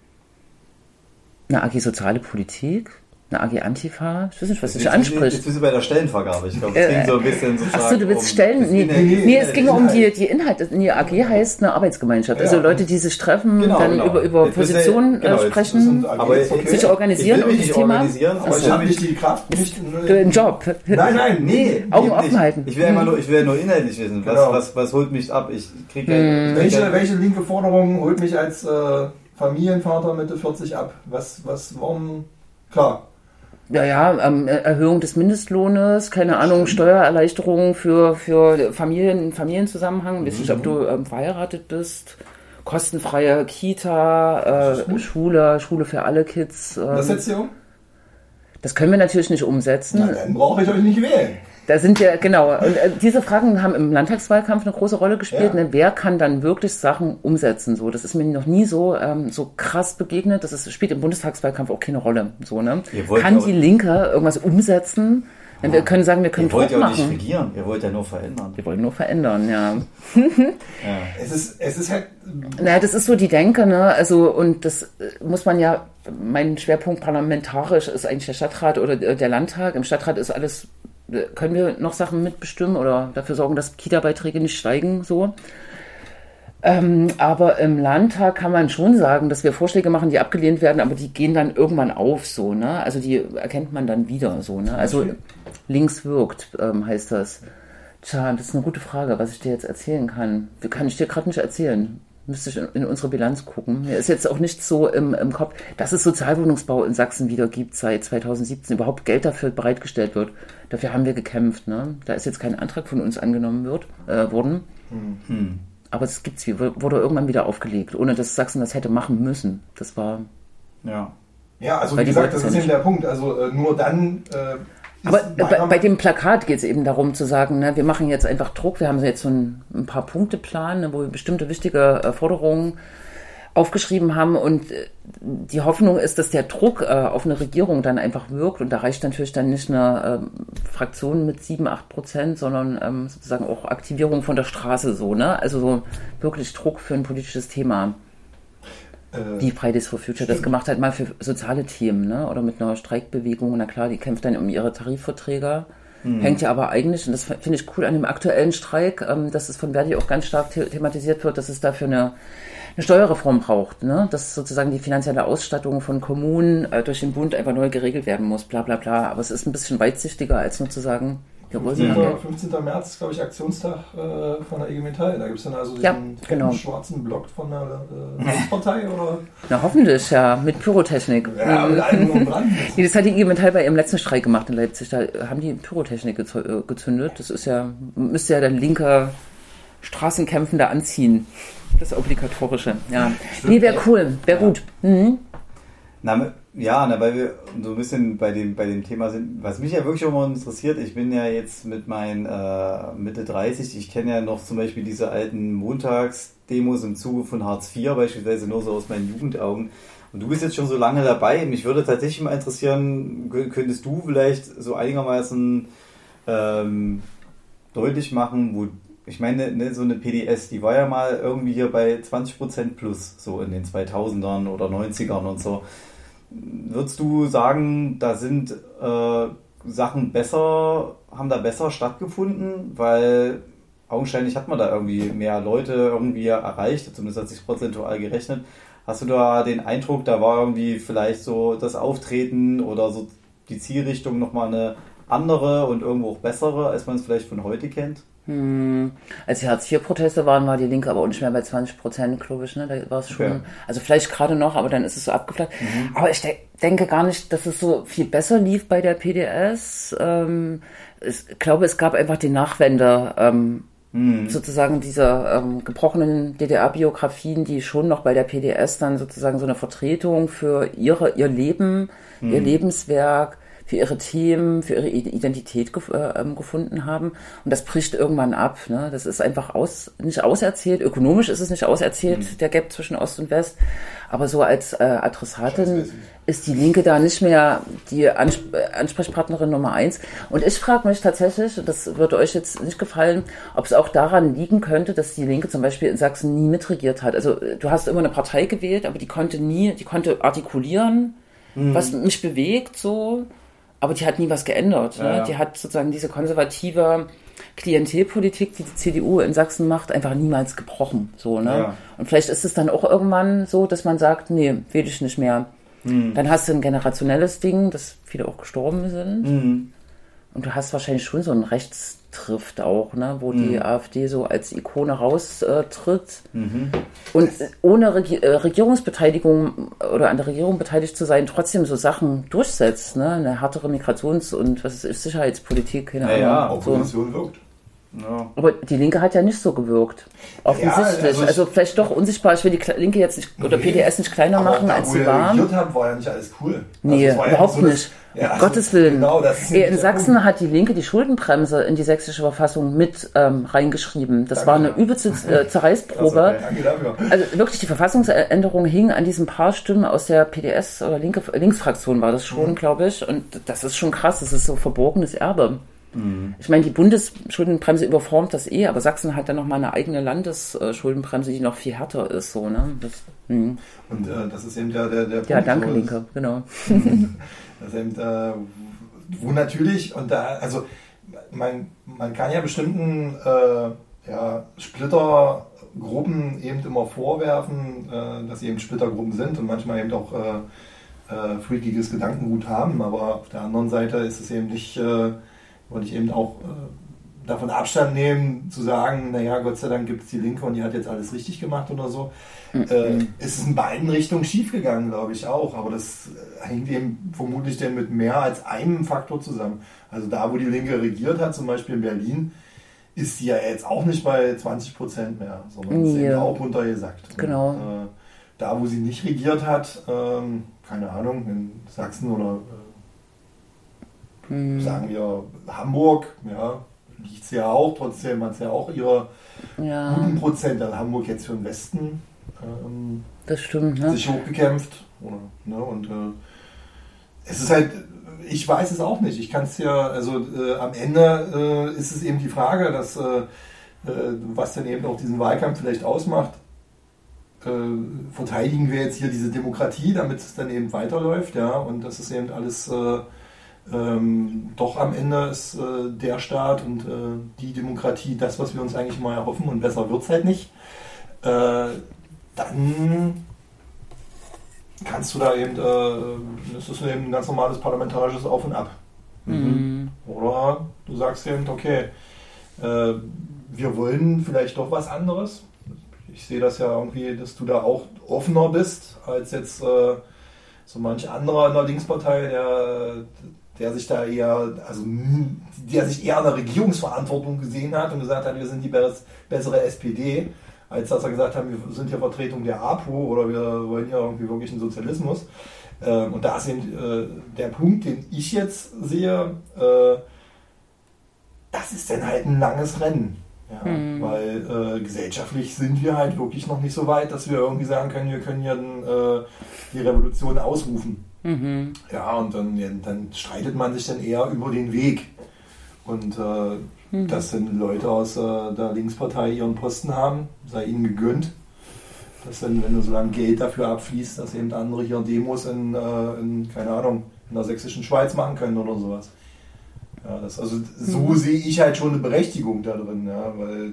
eine A G Soziale Politik, eine A G Antifa. Ich weiß nicht, was dich anspricht. Jetzt bist du bei der Stellenvergabe. Ich glaube, es ging so ein bisschen sozusagen. Achso, du willst um Stellen? Nee, nee, nee, nee, es ging um die, die Inhalte. Die A G heißt eine Arbeitsgemeinschaft. Ja. Also Leute, die sich treffen, genau, dann genau. über, über Positionen genau, sprechen, aber sich organisieren um das Thema. Aber ich habe nicht die Kraft, nicht den Job. Nein, nein, nee. Augen offen halten. Ich will immer nur, ich will nur inhaltlich wissen. Was, genau. was, was holt mich ab? Ich kriege hm. welche, welche linke Forderung holt mich als äh, Familienvater Mitte vierzig ab? Was, was, warum? Klar. Ja, ja, ähm, Erhöhung des Mindestlohnes, keine Ahnung, Steuererleichterungen für, für Familien, Familienzusammenhang, weiß nicht, ob du ähm, verheiratet bist, kostenfreie Kita, äh, Schule, Schule für alle Kids. Ähm, Was setzt ihr um? Das können wir natürlich nicht umsetzen. Na, dann brauche ich euch nicht wählen. Da sind ja, genau, und äh, diese Fragen haben im Landtagswahlkampf eine große Rolle gespielt. Ja. Ne? Wer kann dann wirklich Sachen umsetzen? So, das ist mir noch nie so ähm, so krass begegnet. Das ist, spielt im Bundestagswahlkampf auch keine Rolle. So, ne? Kann die Linke irgendwas umsetzen? Ja. Wir können sagen, wir können Druck machen. Ihr wollt ja auch nicht regieren, ihr wollt ja nur verändern. Wir wollen nur verändern, ja. ja. Es ist, es ist halt... Naja, das ist so die Denke, ne? Also, und das muss man ja, mein Schwerpunkt parlamentarisch ist eigentlich der Stadtrat oder der Landtag. Im Stadtrat ist alles... Können wir noch Sachen mitbestimmen oder dafür sorgen, dass Kita-Beiträge nicht steigen? So. Ähm, aber im Landtag kann man schon sagen, dass wir Vorschläge machen, die abgelehnt werden, aber die gehen dann irgendwann auf. So, ne? Also die erkennt man dann wieder. So, ne? Also links wirkt, ähm, heißt das. Tja, das ist eine gute Frage, was ich dir jetzt erzählen kann. Kann ich dir gerade nicht erzählen. Müsste ich in, in unsere Bilanz gucken. Mir ist jetzt auch nicht so im, im Kopf, dass es Sozialwohnungsbau in Sachsen wieder gibt, seit zweitausendsiebzehn überhaupt Geld dafür bereitgestellt wird. Dafür haben wir gekämpft. Ne? Da ist jetzt kein Antrag von uns angenommen wird, äh, worden. Hm. Aber es gibt's wie, wurde irgendwann wieder aufgelegt, ohne dass Sachsen das hätte machen müssen. Das war... Ja, ja also wie gesagt, das ist eben der Punkt. Also äh, nur dann... Äh, Aber bei, bei dem Plakat geht es eben darum zu sagen, ne, wir machen jetzt einfach Druck, wir haben jetzt so ein, ein paar Punkteplan, ne, wo wir bestimmte wichtige äh, Forderungen aufgeschrieben haben und äh, die Hoffnung ist, dass der Druck äh, auf eine Regierung dann einfach wirkt und da reicht natürlich dann nicht eine äh, Fraktion mit sieben, acht Prozent, sondern ähm, sozusagen auch Aktivierung von der Straße so, ne? Also so wirklich Druck für ein politisches Thema. Wie Fridays for Future das gemacht hat, mal für soziale Themen, ne? Oder mit einer Streikbewegung. Na klar, die kämpft dann um ihre Tarifverträge. Mhm. Hängt ja aber eigentlich, und das finde ich cool an dem aktuellen Streik, ähm, dass es von Verdi auch ganz stark the- thematisiert wird, dass es dafür eine, eine Steuerreform braucht, ne? Dass sozusagen die finanzielle Ausstattung von Kommunen äh, durch den Bund einfach neu geregelt werden muss, bla bla bla. Aber es ist ein bisschen weitsichtiger, als nur zu sagen, fünfzehnten fünfzehnten März, glaube ich, Aktionstag äh, von der I G Metall. Da gibt es dann also diesen ja, genau. schwarzen Block von der äh, Partei, oder? Na, hoffentlich, ja, mit Pyrotechnik. Ja, mit allem und dran. Nee, das hat die I G Metall bei ihrem letzten Streik gemacht in Leipzig. Da haben die Pyrotechnik gezündet. Das ist ja, müsste ja der linke Straßenkämpfende anziehen. Das Obligatorische, ja. Stimmt. Nee, wäre cool, wäre ja. gut. Mhm. Na, ja, na, weil wir so ein bisschen bei dem, bei dem Thema sind, was mich ja wirklich immer interessiert, ich bin ja jetzt mit meinen äh, Mitte dreißig, ich kenne ja noch zum Beispiel diese alten Montagsdemos im Zuge von Hartz vier beispielsweise nur so aus meinen Jugendaugen. Und du bist jetzt schon so lange dabei, mich würde tatsächlich mal interessieren, könntest du vielleicht so einigermaßen ähm, deutlich machen, wo, ich meine, ne, so eine P D S, die war ja mal irgendwie hier bei zwanzig Prozent plus, so in den zweitausendern oder neunzigern und so. Würdest du sagen, da sind äh, Sachen besser, haben da besser stattgefunden? Weil augenscheinlich hat man da irgendwie mehr Leute irgendwie erreicht, zumindest hat sich prozentual gerechnet. Hast du da den Eindruck, da war irgendwie vielleicht so das Auftreten oder so die Zielrichtung nochmal eine andere und irgendwo auch bessere, als man es vielleicht von heute kennt? Hm. Als die Hartz vier Proteste waren, war die Linke aber auch nicht mehr bei zwanzig Prozent, glaube ich, ne? Da war es schon, okay. Also vielleicht gerade noch, aber dann ist es so abgeflacht. Mhm. Aber ich de- denke gar nicht, dass es so viel besser lief bei der P D S. Ähm, ich glaube, es gab einfach die Nachwende, ähm, mhm. sozusagen dieser ähm, gebrochenen D D R-Biografien, die schon noch bei der P D S dann sozusagen so eine Vertretung für ihre, ihr Leben, mhm. ihr Lebenswerk, für ihre Themen, für ihre Identität gef- äh, gefunden haben. Und das bricht irgendwann ab. Ne? Das ist einfach aus, nicht auserzählt. Ökonomisch ist es nicht auserzählt, mhm. der Gap zwischen Ost und West. Aber so als äh, Adressatin ist die Linke da nicht mehr die Ansp- Ansprechpartnerin Nummer eins. Und ich frage mich tatsächlich, und das würde euch jetzt nicht gefallen, ob es auch daran liegen könnte, dass die Linke zum Beispiel in Sachsen nie mitregiert hat. Also du hast immer eine Partei gewählt, aber die konnte nie, die konnte artikulieren, mhm. was mich bewegt, so. Aber die hat nie was geändert. Ne? Ja, ja. Die hat sozusagen diese konservative Klientelpolitik, die die C D U in Sachsen macht, einfach niemals gebrochen. So, ne? Ja. Und vielleicht ist es dann auch irgendwann so, dass man sagt, nee, will ich nicht mehr. Mhm. Dann hast du ein generationelles Ding, dass viele auch gestorben sind. Mhm. Und du hast wahrscheinlich schon so einen Rechtstrift auch, ne? Wo mhm. die AfD so als Ikone raustritt. Mhm. Und ohne Regi- äh, Regierungsbeteiligung oder an der Regierung beteiligt zu sein, trotzdem so Sachen durchsetzt. Ne? Eine härtere Migrations- und was ist Sicherheitspolitik. Keine Ahnung. Ja, ja, Opposition so. Wirkt. Ja. Aber die Linke hat ja nicht so gewirkt. Offensichtlich. Ja, also, also vielleicht doch unsichtbar. Ich will die Linke jetzt nicht, oder nee, P D S nicht kleiner machen, als sie war. Wo wir haben, war ja nicht alles cool. Nee, also überhaupt ja so, nicht. Ja, um Gottes Willen. Genau, das Ey, in Sachsen Punkt. Hat die Linke die Schuldenbremse in die sächsische Verfassung mit ähm, reingeschrieben. Das Danke. War eine übelste äh, Zerreißprobe. Also, Danke dafür. Also wirklich, die Verfassungsänderung hing an diesen paar Stimmen aus der P D S oder Linke, Linksfraktion war das schon, mhm. glaube ich. Und das ist schon krass. Das ist so verborgenes Erbe. Mhm. Ich meine, die Bundesschuldenbremse überformt das eh, aber Sachsen hat dann noch mal eine eigene Landesschuldenbremse, die noch viel härter ist. So, ne? Das, und äh, das ist eben der, der, der Punkt. Ja, danke, so Linke, genau. Das ist eben, äh, wo natürlich, und da, also man, man kann ja bestimmten äh, ja, Splittergruppen eben immer vorwerfen, äh, dass sie eben Splittergruppen sind und manchmal eben auch äh, äh, freakiges Gedankengut haben, aber auf der anderen Seite ist es eben nicht, äh, wollte ich eben auch äh, davon Abstand nehmen, zu sagen, naja, Gott sei Dank gibt es die Linke und die hat jetzt alles richtig gemacht oder so. Äh, ist es in beiden Richtungen schiefgegangen, glaube ich auch, aber das äh, hängt eben vermutlich denn mit mehr als einem Faktor zusammen. Also da, wo die Linke regiert hat, zum Beispiel in Berlin, ist sie ja jetzt auch nicht bei zwanzig Prozent mehr, sondern ist ja. eben auch runtergesackt. Genau. Und, äh, da, wo sie nicht regiert hat, ähm, keine Ahnung, in Sachsen oder äh, hm. sagen wir Hamburg, ja, liegt sie ja auch, trotzdem hat sie ja auch ihre ja. guten Prozent, also Hamburg jetzt für den Westen. Ähm, das stimmt, ne? Sich hochgekämpft. Oder, ne, und äh, es ist halt, ich weiß es auch nicht. Ich kann es ja, also äh, am Ende äh, ist es eben die Frage, dass, äh, äh, was dann eben auch diesen Wahlkampf vielleicht ausmacht. Äh, verteidigen wir jetzt hier diese Demokratie, damit es dann eben weiterläuft, ja, und das ist eben alles äh, ähm, doch am Ende ist äh, der Staat und äh, die Demokratie das, was wir uns eigentlich mal erhoffen und besser wird es halt nicht, äh, dann kannst du da eben, äh, das ist eben ein ganz normales parlamentarisches Auf und Ab. Mhm. Oder du sagst eben, okay, äh, wir wollen vielleicht doch was anderes. Ich sehe das ja irgendwie, dass du da auch offener bist als jetzt äh, so manch anderer in der Linkspartei, der, der sich da eher, also der sich eher in der Regierungsverantwortung gesehen hat und gesagt hat, wir sind die bessere S P D, als dass er gesagt hat, wir sind hier Vertretung der APO oder wir wollen hier irgendwie wirklich einen Sozialismus. Äh, und da ist eben äh, der Punkt, den ich jetzt sehe, äh, das ist dann halt ein langes Rennen. Ja, mhm. Weil äh, gesellschaftlich sind wir halt wirklich noch nicht so weit, dass wir irgendwie sagen können, wir können hier äh, die Revolution ausrufen. Mhm. Ja, und dann, ja, dann streitet man sich dann eher über den Weg. Und äh, mhm. dass dann Leute aus äh, der Linkspartei ihren Posten haben, sei ihnen gegönnt. Dass dann, wenn du so lange Geld dafür abfließt, dass eben andere hier Demos in, äh, in keine Ahnung, in der sächsischen Schweiz machen können oder sowas. Ja, das, also so mhm. sehe ich halt schon eine Berechtigung da drin, ja, weil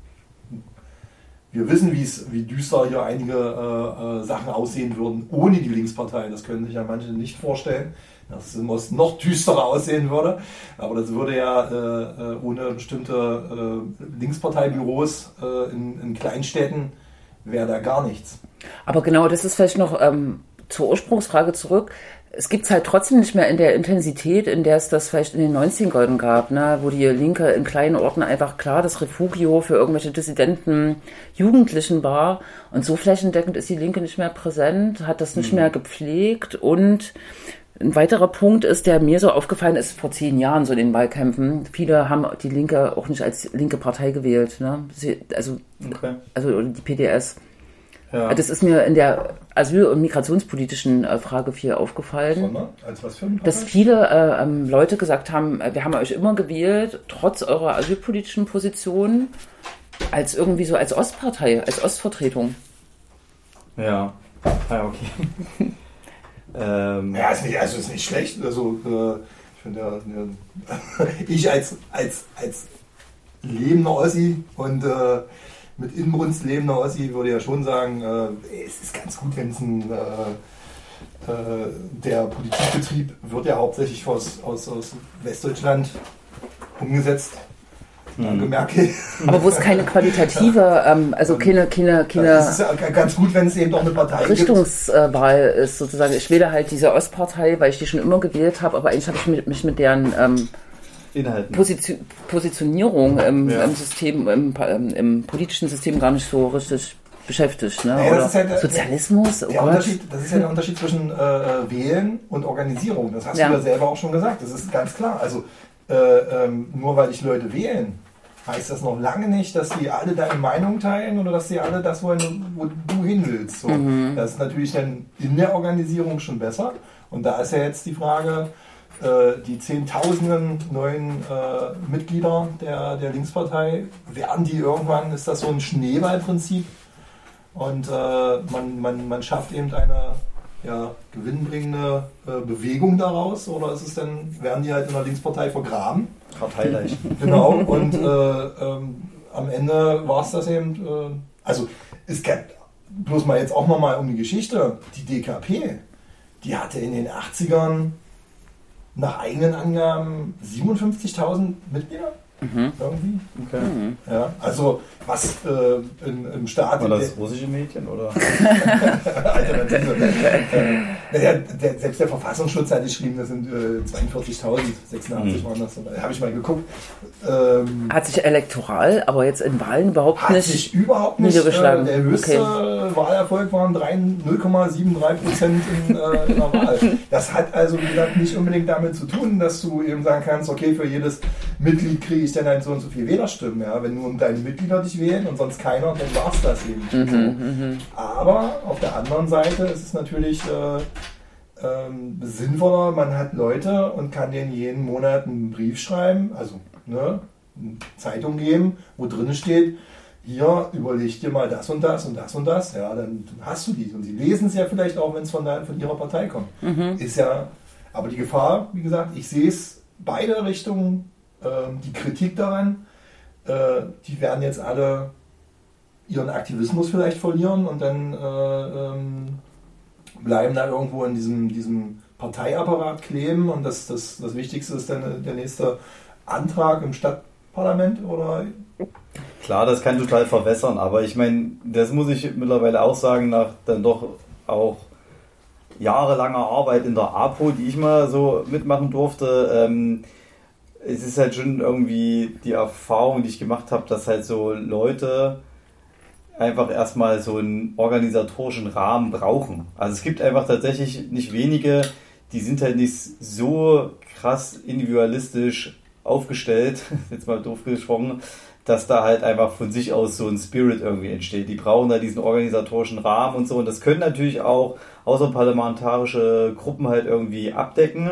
wir wissen, wie düster hier einige äh, äh, Sachen aussehen würden ohne die Linkspartei. Das können sich ja manche nicht vorstellen, dass es im Osten noch düsterer aussehen würde. Aber das würde ja äh, ohne bestimmte äh, Linksparteibüros äh, in, in Kleinstädten wäre da gar nichts. Aber genau, das ist vielleicht noch ähm, zur Ursprungsfrage zurück. Es gibt es halt trotzdem nicht mehr in der Intensität, in der es das vielleicht in den neunzigern gab, ne? Wo die Linke in kleinen Orten einfach klar das Refugio für irgendwelche dissidenten Jugendlichen war. Und so flächendeckend ist die Linke nicht mehr präsent, hat das nicht mhm. mehr gepflegt. Und ein weiterer Punkt ist, der mir so aufgefallen ist vor zehn Jahren, so in den Wahlkämpfen. Viele haben die Linke auch nicht als linke Partei gewählt, ne? Sie, also, okay. also die P D S. Ja. Das ist mir in der asyl- und migrationspolitischen äh, Frage viel aufgefallen, Sondern, als was für eine dass viele äh, ähm, Leute gesagt haben, wir haben euch immer gewählt, trotz eurer asylpolitischen Position, als irgendwie so als Ostpartei, als Ostvertretung. Ja, ja, okay. ähm. Ja, ist nicht, also ist nicht schlecht. Also äh, ich finde ja, ja, ich als, als, als lebender Ossi und äh, mit Inbrunst lebender Ossi würde ja schon sagen, äh, es ist ganz gut, wenn es ein äh, äh, der Politikbetrieb wird ja hauptsächlich aus, aus, aus Westdeutschland umgesetzt. Mhm. Danke Merkel. Aber wo es keine qualitative, ähm, also keine, keine, keine das ist ja ganz gut, wenn es eben doch eine Partei Richtungswahl gibt. Ist sozusagen. Ich wähle halt diese Ostpartei, weil ich die schon immer gewählt habe, aber eigentlich habe ich mich, mich mit deren ähm, Position, Positionierung im, ja. im System, im, im politischen System gar nicht so richtig beschäftigt. Ne? Naja, das ist ja der, Sozialismus? Der, der Unterschied, das ist ja der Unterschied zwischen äh, Wählen und Organisierung. Das hast ja. du ja selber auch schon gesagt. Das ist ganz klar. Also äh, ähm, nur weil ich Leute wählen, heißt das noch lange nicht, dass die alle deine Meinung teilen oder dass die alle das wollen, wo du hin willst. So. Mhm. Das ist natürlich dann in der Organisation schon besser. Und da ist ja jetzt die Frage, die Zehntausenden neuen äh, Mitglieder der, der Linkspartei, werden die irgendwann, ist das so ein Schneeballprinzip und äh, man, man, man schafft eben eine ja, gewinnbringende äh, Bewegung daraus oder ist es dann, werden die halt in der Linkspartei vergraben? Parteileicht. Genau, und äh, ähm, am Ende war es das eben, äh, also es geht bloß mal jetzt auch nochmal um die Geschichte, die D K P, die hatte in den achtzigern nach eigenen Angaben siebenundfünfzigtausend Mitglieder. Mhm. Irgendwie. Okay. Mhm. Ja, also was äh, in, im Staat... War das russische Mädchen, oder? Alternative. äh, der, der, selbst der Verfassungsschutz hat geschrieben, das sind äh, zweiundvierzigtausend, sechsundachtzig mhm. waren das. Da habe ich mal geguckt. Ähm, hat sich elektoral, aber jetzt in Wahlen überhaupt hat nicht Hat sich überhaupt nicht niedergeschlagen. Äh, der höchste okay. Wahlerfolg waren null Komma dreiundsiebzig Prozent in, äh, in der Wahl. Das hat also, wie gesagt, nicht unbedingt damit zu tun, dass du eben sagen kannst, okay, für jedes Mitglied kriege ich dann halt so und so viel Wählerstimmen. Ja? Wenn nur deine Mitglieder dich wählen und sonst keiner, dann war es das eben. Mhm, so. mhm. Aber auf der anderen Seite ist es natürlich äh, ähm, sinnvoller, man hat Leute und kann denen jeden Monat einen Brief schreiben, also ne, eine Zeitung geben, wo drin steht, hier, überleg dir mal das und das und das und das, ja, dann hast du die. Und sie lesen es ja vielleicht auch, wenn es von, von ihrer Partei kommt. Mhm. Ist ja, Aber die Gefahr, wie gesagt, ich sehe es beide Richtungen, äh, die Kritik daran, äh, die werden jetzt alle ihren Aktivismus vielleicht verlieren und dann äh, ähm, bleiben da irgendwo in diesem, diesem Parteiapparat kleben und das, das, das Wichtigste ist dann der nächste Antrag im Stadtparlament oder? Klar, das kann total verwässern, aber ich meine, das muss ich mittlerweile auch sagen, nach dann doch auch jahrelanger Arbeit in der APO, die ich mal so mitmachen durfte, ähm, es ist halt schon irgendwie die Erfahrung, die ich gemacht habe, dass halt so Leute einfach erstmal so einen organisatorischen Rahmen brauchen. Also es gibt einfach tatsächlich nicht wenige, die sind halt nicht so krass individualistisch aufgestellt, jetzt mal doof gesprochen, dass da halt einfach von sich aus so ein Spirit irgendwie entsteht. Die brauchen da diesen organisatorischen Rahmen und so und das können natürlich auch außerparlamentarische Gruppen halt irgendwie abdecken.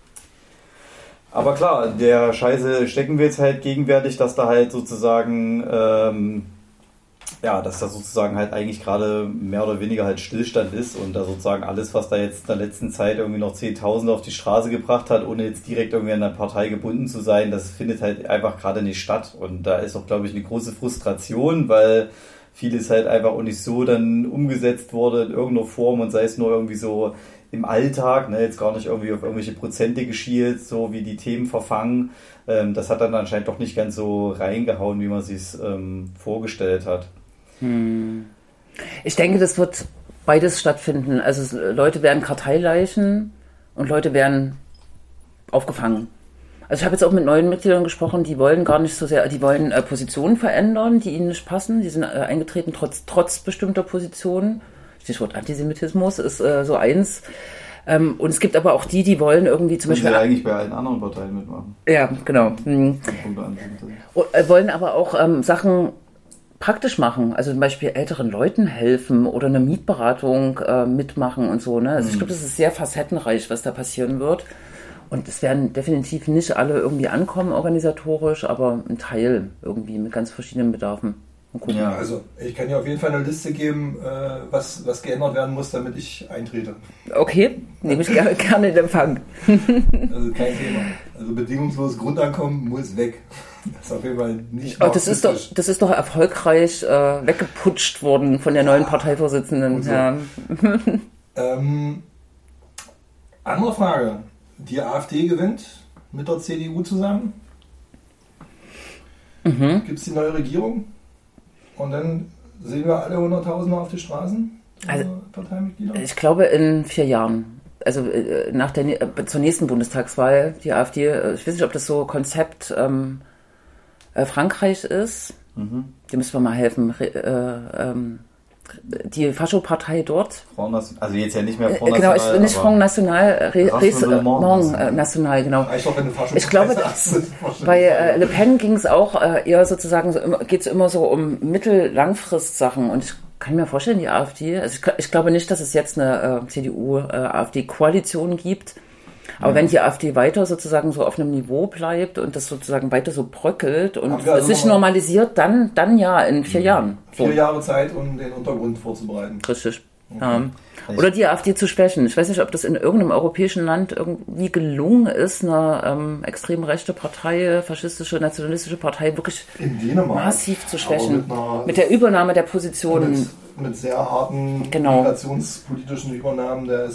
Aber klar, der Scheiße stecken wir jetzt halt gegenwärtig, dass da halt sozusagen ähm, ja, dass da sozusagen halt eigentlich gerade mehr oder weniger halt Stillstand ist und da sozusagen alles, was da jetzt in der letzten Zeit irgendwie noch Zehntausende auf die Straße gebracht hat, ohne jetzt direkt irgendwie an einer Partei gebunden zu sein, das findet halt einfach gerade nicht statt. Und da ist auch, glaube ich, eine große Frustration, weil vieles halt einfach auch nicht so dann umgesetzt wurde in irgendeiner Form und sei es nur irgendwie so im Alltag, ne, jetzt gar nicht irgendwie auf irgendwelche Prozente geschielt, so wie die Themen verfangen. Ähm, das hat dann anscheinend doch nicht ganz so reingehauen, wie man sich es ähm, vorgestellt hat. Hm. Ich denke, das wird beides stattfinden. Also Leute werden Karteileichen und Leute werden aufgefangen. Also ich habe jetzt auch mit neuen Mitgliedern gesprochen, die wollen gar nicht so sehr, die wollen äh, Positionen verändern, die ihnen nicht passen. Die sind äh, eingetreten trotz, trotz bestimmter Positionen. Stichwort Antisemitismus ist äh, so eins. Ähm, und es gibt aber auch die, die wollen irgendwie zum Beispiel... Die eigentlich bei allen anderen Parteien mitmachen. Ja, genau. Hm. Und, äh, wollen aber auch ähm, Sachen praktisch machen, also zum Beispiel älteren Leuten helfen oder eine Mietberatung äh, mitmachen und so. Ne? Also mhm. ich glaube, das ist sehr facettenreich, was da passieren wird. Und es werden definitiv nicht alle irgendwie ankommen organisatorisch, aber ein Teil irgendwie mit ganz verschiedenen Bedarfen. Ja, also ich kann dir auf jeden Fall eine Liste geben, äh, was, was geändert werden muss, damit ich eintrete. Okay, nehme ich gerne, gerne in Empfang. Also kein Thema. Also bedingungsloses Grundeinkommen muss weg. Das ist auf jeden Fall nicht oh, das, ist doch, das ist doch erfolgreich äh, weggeputscht worden von der neuen ja, Parteivorsitzenden. So. Ja. ähm, andere Frage. Die AfD gewinnt mit der C D U zusammen. Mhm. Gibt es die neue Regierung? Und dann sehen wir alle Hunderttausende auf die Straßen? Also, Parteimitglieder? Ich glaube in vier Jahren. Also äh, nach der äh, zur nächsten Bundestagswahl, die AfD, äh, ich weiß nicht, ob das so Konzept ähm, äh, Frankreich ist. Mhm. Die müssen wir mal helfen. Re, äh, ähm, die Faschopartei dort. Front, also jetzt ja nicht mehr Front National. Genau, ich bin nicht Front National, Rassemblement National, genau. Ich, glaub, ich glaube, bei äh, Le Pen ging es auch äh, eher sozusagen, so, geht es immer so um Mittel-Langfrist-Sachen und ich kann mir vorstellen, die AfD, also ich, ich glaube nicht, dass es jetzt eine äh, C D U-A F D-Koalition gibt, aber ja. wenn die AfD weiter sozusagen so auf einem Niveau bleibt und das sozusagen weiter so bröckelt und also sich normalisiert, dann, dann ja in vier mhm. Jahren. So. Vier Jahre Zeit, um den Untergrund vorzubereiten. Richtig. Okay. Ähm, oder die AfD zu schwächen. Ich weiß nicht, ob das in irgendeinem europäischen Land irgendwie gelungen ist, eine ähm, extrem rechte Partei, faschistische, nationalistische Partei wirklich massiv zu schwächen. Mit, mit der Übernahme der Positionen. Mit, mit sehr harten genau. migrationspolitischen Übernahmen der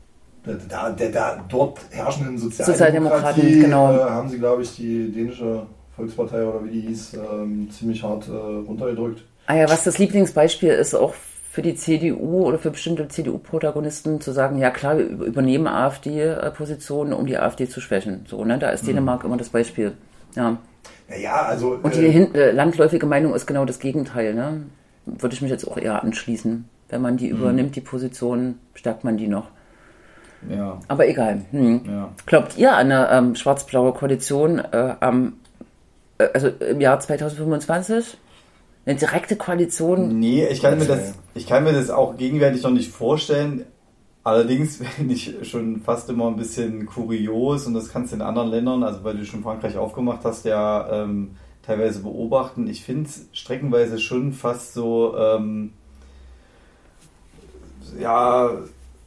Der, der, der dort herrschenden Sozialdemokratie, Sozialdemokraten, genau. äh, haben sie, glaube ich, die dänische Volkspartei oder wie die hieß, ähm, ziemlich hart äh, runtergedrückt. Ah ja, was das Lieblingsbeispiel ist, auch für die C D U oder für bestimmte C D U-Protagonisten zu sagen, ja klar, wir übernehmen AfD-Positionen, um die AfD zu schwächen. So, ne? Da ist Dänemark mhm. immer das Beispiel. Ja. Naja, also... Und die äh, hin, äh, landläufige Meinung ist genau das Gegenteil. Ne? Würde ich mich jetzt auch eher anschließen. Wenn man die mhm. übernimmt, die Positionen, stärkt man die noch. Ja. Aber egal. Hm. Ja. Glaubt ihr an eine ähm, schwarz-blaue Koalition äh, am, äh, also im Jahr zweitausendfünfundzwanzig? Eine direkte Koalition? Nee, ich kann, mir das, ich kann mir das auch gegenwärtig noch nicht vorstellen. Allerdings finde ich schon fast immer ein bisschen kurios und das kannst du in anderen Ländern, also weil du schon Frankreich aufgemacht hast, ja ähm, teilweise beobachten. Ich finde es streckenweise schon fast so, ähm, ja...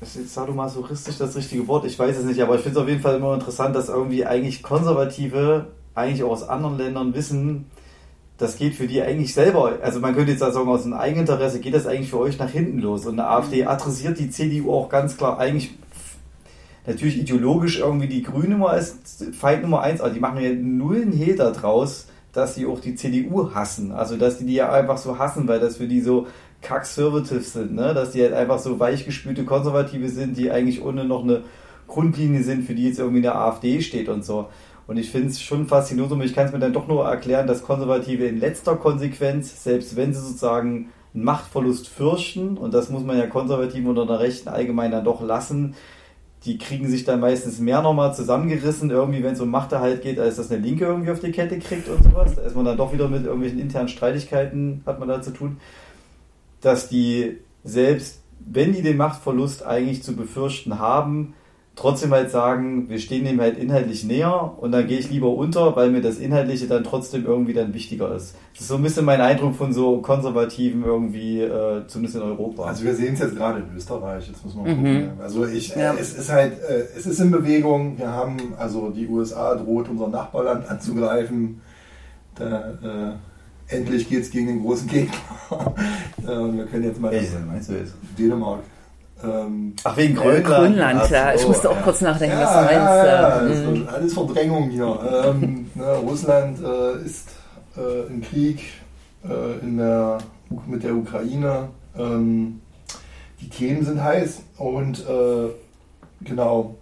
ist sadomasochistisch das richtige Wort? Ich weiß es nicht, aber ich finde es auf jeden Fall immer interessant, dass irgendwie eigentlich Konservative eigentlich auch aus anderen Ländern wissen, das geht für die eigentlich selber, also man könnte jetzt sagen, aus dem Eigeninteresse geht das eigentlich für euch nach hinten los. Und eine AfD adressiert die C D U auch ganz klar eigentlich natürlich ideologisch irgendwie die Grüne mal als Feind Nummer eins, aber die machen ja null einen Hehl daraus, dass sie auch die C D U hassen. Also dass die die ja einfach so hassen, weil das für die so Conservatives sind, ne? Dass die halt einfach so weichgespülte Konservative sind, die eigentlich ohne noch eine Grundlinie sind, für die jetzt irgendwie eine AfD steht und so. Und ich finde es schon faszinierend, aber ich kann es mir dann doch nur erklären, dass Konservative in letzter Konsequenz, selbst wenn sie sozusagen einen Machtverlust fürchten, und das muss man ja Konservativen oder der Rechten allgemein dann doch lassen, die kriegen sich dann meistens mehr nochmal zusammengerissen, irgendwie, wenn es um Machterhalt geht, als dass eine Linke irgendwie auf die Kette kriegt und sowas. Da ist man dann doch wieder mit irgendwelchen internen Streitigkeiten, hat man da zu tun, dass die selbst, wenn die den Machtverlust eigentlich zu befürchten haben, trotzdem halt sagen, wir stehen dem halt inhaltlich näher und dann gehe ich lieber unter, weil mir das Inhaltliche dann trotzdem irgendwie dann wichtiger ist. Das ist so ein bisschen mein Eindruck von so Konservativen irgendwie, äh, zumindest in Europa. Also wir sehen es jetzt gerade in Österreich, jetzt muss man mhm. gucken. Also ich, ja. es ist halt, äh, es ist in Bewegung, wir haben, also die U S A droht unser Nachbarland anzugreifen, da, äh, endlich geht es gegen den großen Gegner. äh, und wir können jetzt mal Welche meinst du jetzt? Dänemark. Ähm, Ach, wegen Grönland. Grönland, ja. Ich musste auch ja. kurz nachdenken, ja, was du meinst. Ja, ja, ja. Das ist alles Verdrängung hier. ähm, ne, Russland äh, ist äh, im Krieg äh, in der, mit der Ukraine. Ähm, die Themen sind heiß und äh, genau,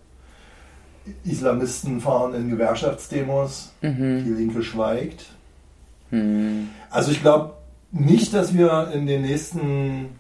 Islamisten fahren in Gewerkschaftsdemos, mhm. die Linke schweigt. Mhm. Also ich glaube nicht, dass wir in den nächsten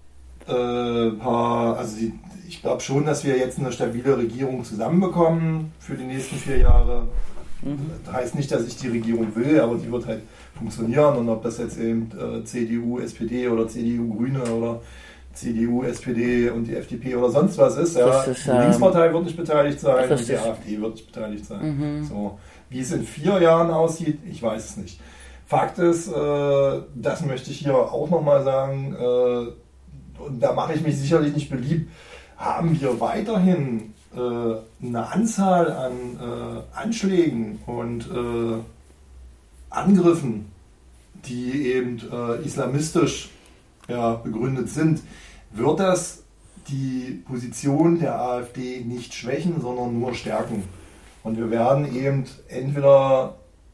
Äh, paar, also die, ich glaube schon, dass wir jetzt eine stabile Regierung zusammenbekommen für die nächsten vier Jahre. Mhm. Das heißt nicht, dass ich die Regierung will, aber die wird halt funktionieren und ob das jetzt eben äh, C D U, S P D oder C D U, Grüne oder C D U, S P D und die F D P oder sonst was ist. Ja. Ist, die Linkspartei wird nicht beteiligt sein und die AfD wird nicht beteiligt sein. Mhm. So, wie es in vier Jahren aussieht, ich weiß es nicht. Fakt ist, äh, das möchte ich hier auch nochmal sagen, äh, und da mache ich mich sicherlich nicht beliebt, haben wir weiterhin äh, eine Anzahl an äh, Anschlägen und äh, Angriffen, die eben äh, islamistisch ja, begründet sind, wird das die Position der AfD nicht schwächen, sondern nur stärken. Und wir werden eben entweder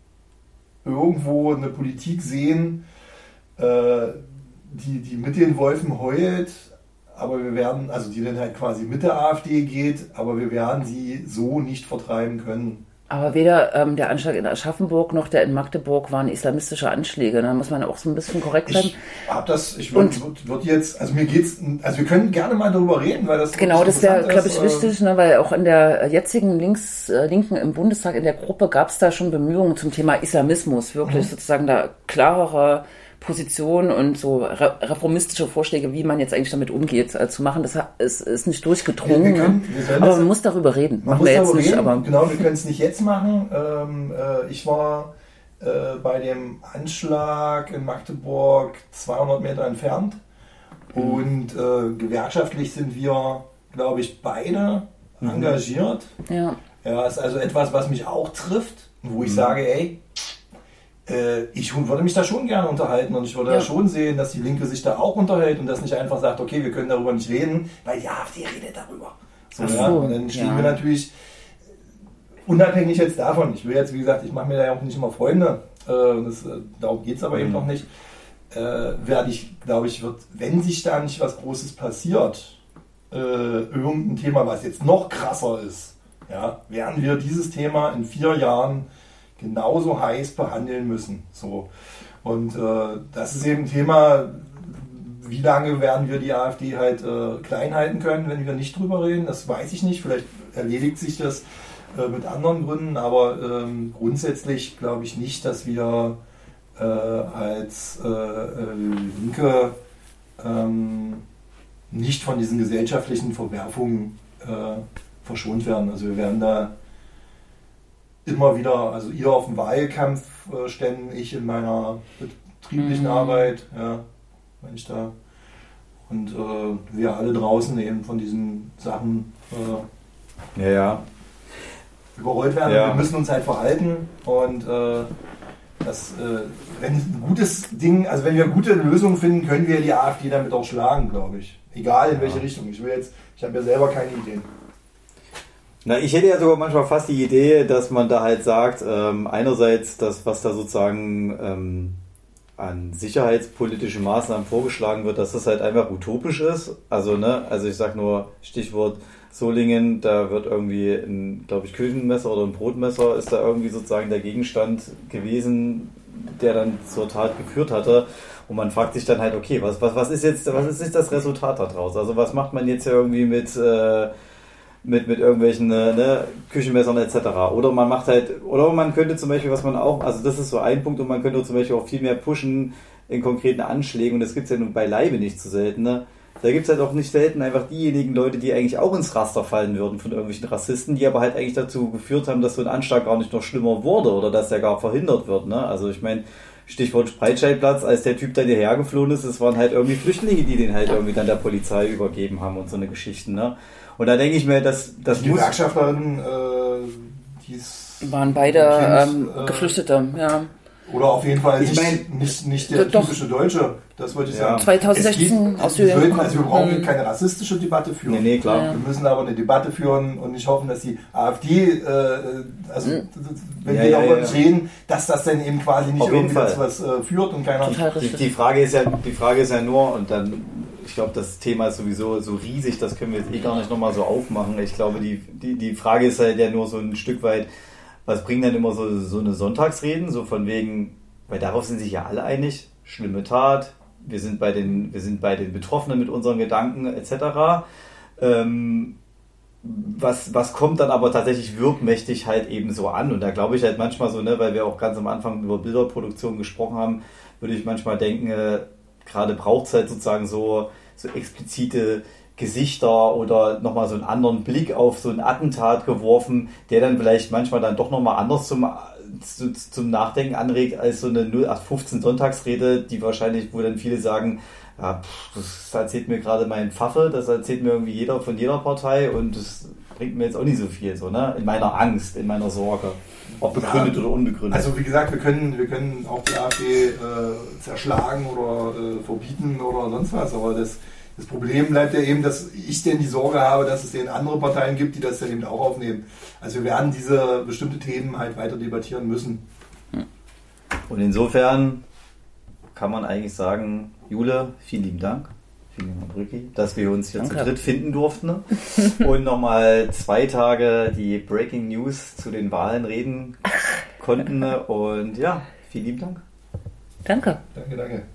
irgendwo eine Politik sehen, äh, Die, die mit den Wolfen heult, aber wir werden, also die dann halt quasi mit der AfD geht, aber wir werden sie so nicht vertreiben können. Aber weder ähm, der Anschlag in Aschaffenburg noch der in Magdeburg waren islamistische Anschläge. Da muss man auch so ein bisschen korrekt bleiben. Ich hab das, ich würde würd, würd jetzt, also mir geht's, also wir können gerne mal darüber reden, weil das genau, das wäre, glaube ich, wichtig, ne, weil auch in der jetzigen Links, äh, Linken im Bundestag in der Gruppe gab es da schon Bemühungen zum Thema Islamismus, wirklich mhm. sozusagen da klarere Position und so re- reformistische Vorschläge, wie man jetzt eigentlich damit umgeht, äh, zu machen. Das ist, ist nicht durchgedrungen. Wir, wir können, wir aber man muss darüber reden. Man muss wir jetzt nicht, reden. Aber genau, wir können es nicht jetzt machen. Ähm, äh, ich war äh, bei dem Anschlag in Magdeburg zweihundert Meter entfernt mhm. und äh, gewerkschaftlich sind wir, glaube ich, beide mhm. engagiert. Ja. Ja, ist also etwas, was mich auch trifft, wo mhm. ich sage, ey, ich würde mich da schon gerne unterhalten und ich würde ja. schon sehen, dass die Linke sich da auch unterhält und das nicht einfach sagt, okay, wir können darüber nicht reden, weil die AfD redet darüber. So, so, ja. Und dann stehen ja. wir natürlich, unabhängig jetzt davon, ich will jetzt, wie gesagt, ich mache mir da ja auch nicht immer Freunde, äh, das, darum geht es aber mhm. eben noch nicht, äh, werde ich, glaube ich, wird, wenn sich da nicht was Großes passiert, äh, irgendein Thema, was jetzt noch krasser ist, ja, werden wir dieses Thema in vier Jahren genauso heiß behandeln müssen. So. Und äh, das ist eben ein Thema, wie lange werden wir die AfD halt äh, klein halten können, wenn wir nicht drüber reden, das weiß ich nicht. Vielleicht erledigt sich das äh, mit anderen Gründen, aber ähm, grundsätzlich glaube ich nicht, dass wir äh, als äh, äh, Linke ähm, nicht von diesen gesellschaftlichen Verwerfungen äh, verschont werden. Also wir werden da immer wieder, also ihr auf dem Wahlkampfständen, ich in meiner betrieblichen mhm. Arbeit, ja, wenn ich da und äh, wir alle draußen eben von diesen Sachen äh, ja, ja. überrollt werden. Ja. Wir müssen uns halt verhalten und äh, das, äh, wenn ein gutes Ding, also wenn wir gute Lösungen finden, können wir die AfD damit auch schlagen, glaube ich. Egal in welche Richtung. Ich will jetzt, ich habe ja selber keine Ideen. Na, ich hätte ja sogar manchmal fast die Idee, dass man da halt sagt, ähm, einerseits das, was da sozusagen ähm, an sicherheitspolitischen Maßnahmen vorgeschlagen wird, dass das halt einfach utopisch ist. Also, ne, also ich sag nur Stichwort Solingen, da wird irgendwie ein, glaube ich, Küchenmesser oder ein Brotmesser ist da irgendwie sozusagen der Gegenstand gewesen, der dann zur Tat geführt hatte. Und man fragt sich dann halt, okay, was, was, was ist jetzt, was ist jetzt das Resultat daraus? Also was macht man jetzt ja irgendwie mit, äh, mit, mit irgendwelchen ne, Küchenmessern et cetera. Oder man macht halt, oder man könnte zum Beispiel, was man auch, also das ist so ein Punkt, und man könnte zum Beispiel auch viel mehr pushen in konkreten Anschlägen, und das gibt es ja nun beileibe nicht so selten, ne? Da gibt es halt auch nicht selten einfach diejenigen Leute, die eigentlich auch ins Raster fallen würden von irgendwelchen Rassisten, die aber halt eigentlich dazu geführt haben, dass so ein Anschlag gar nicht noch schlimmer wurde oder dass der gar verhindert wird, ne? Also ich meine, Stichwort Breitscheidplatz, als der Typ dann hierher geflohen ist, es waren halt irgendwie Flüchtlinge, die den halt irgendwie dann der Polizei übergeben haben und so eine Geschichten, ne? Und da denke ich mir, dass das die muss... Gewerkschafterinnen, äh, die waren beide ähm, äh, Geflüchtete, ja. Oder auf jeden Fall ich nicht, mein, nicht, nicht der doch, typische Deutsche, das wollte ich ja. sagen. zwanzig sechzehn aus Syrien. Sollten, also wir brauchen keine rassistische Debatte führen. Nee, nee, klar. Ja. Wir müssen aber eine Debatte führen und nicht hoffen, dass die AfD, äh, also mhm. wenn ja, wir ja, darüber ja. reden, dass das dann eben quasi nicht auf irgendwie Fall. zu was äh, führt und keiner... Die, die, Frage ist ja, die Frage ist ja nur, und dann, ich glaube, das Thema ist sowieso so riesig, das können wir jetzt eh gar nicht nochmal so aufmachen. Ich glaube, die, die, die Frage ist halt ja nur so ein Stück weit, was bringen dann immer so, so eine Sonntagsreden, so von wegen, weil darauf sind sich ja alle einig, schlimme Tat, wir sind bei den, wir sind bei den Betroffenen mit unseren Gedanken et cetera. Ähm, was, was kommt dann aber tatsächlich wirkmächtig halt eben so an? Und da glaube ich halt manchmal so, ne, weil wir auch ganz am Anfang über Bilderproduktion gesprochen haben, würde ich manchmal denken, äh, gerade braucht es halt sozusagen so, so explizite Gesichter oder nochmal so einen anderen Blick auf so ein Attentat geworfen, der dann vielleicht manchmal dann doch nochmal anders zum, zu, zum Nachdenken anregt als so eine null acht fünfzehn Sonntagsrede, die wahrscheinlich, wo dann viele sagen, ja, pff, das erzählt mir gerade mein Pfaffe, das erzählt mir irgendwie jeder von jeder Partei und das bringt mir jetzt auch nicht so viel, so, ne? In meiner Angst, in meiner Sorge. Ob begründet ja, oder unbegründet. Also wie gesagt, wir können, wir können auch die AfD äh, zerschlagen oder äh, verbieten oder sonst was, aber das Das Problem bleibt ja eben, dass ich denn die Sorge habe, dass es denn andere Parteien gibt, die das dann eben auch aufnehmen. Also wir werden diese bestimmte Themen halt weiter debattieren müssen. Und insofern kann man eigentlich sagen, Jule, vielen lieben Dank, vielen lieben Dank, Brücki, dass wir uns hier Danke. zu dritt finden durften und nochmal zwei Tage die Breaking News zu den Wahlen reden konnten. Und ja, vielen lieben Dank. Danke. Danke, danke.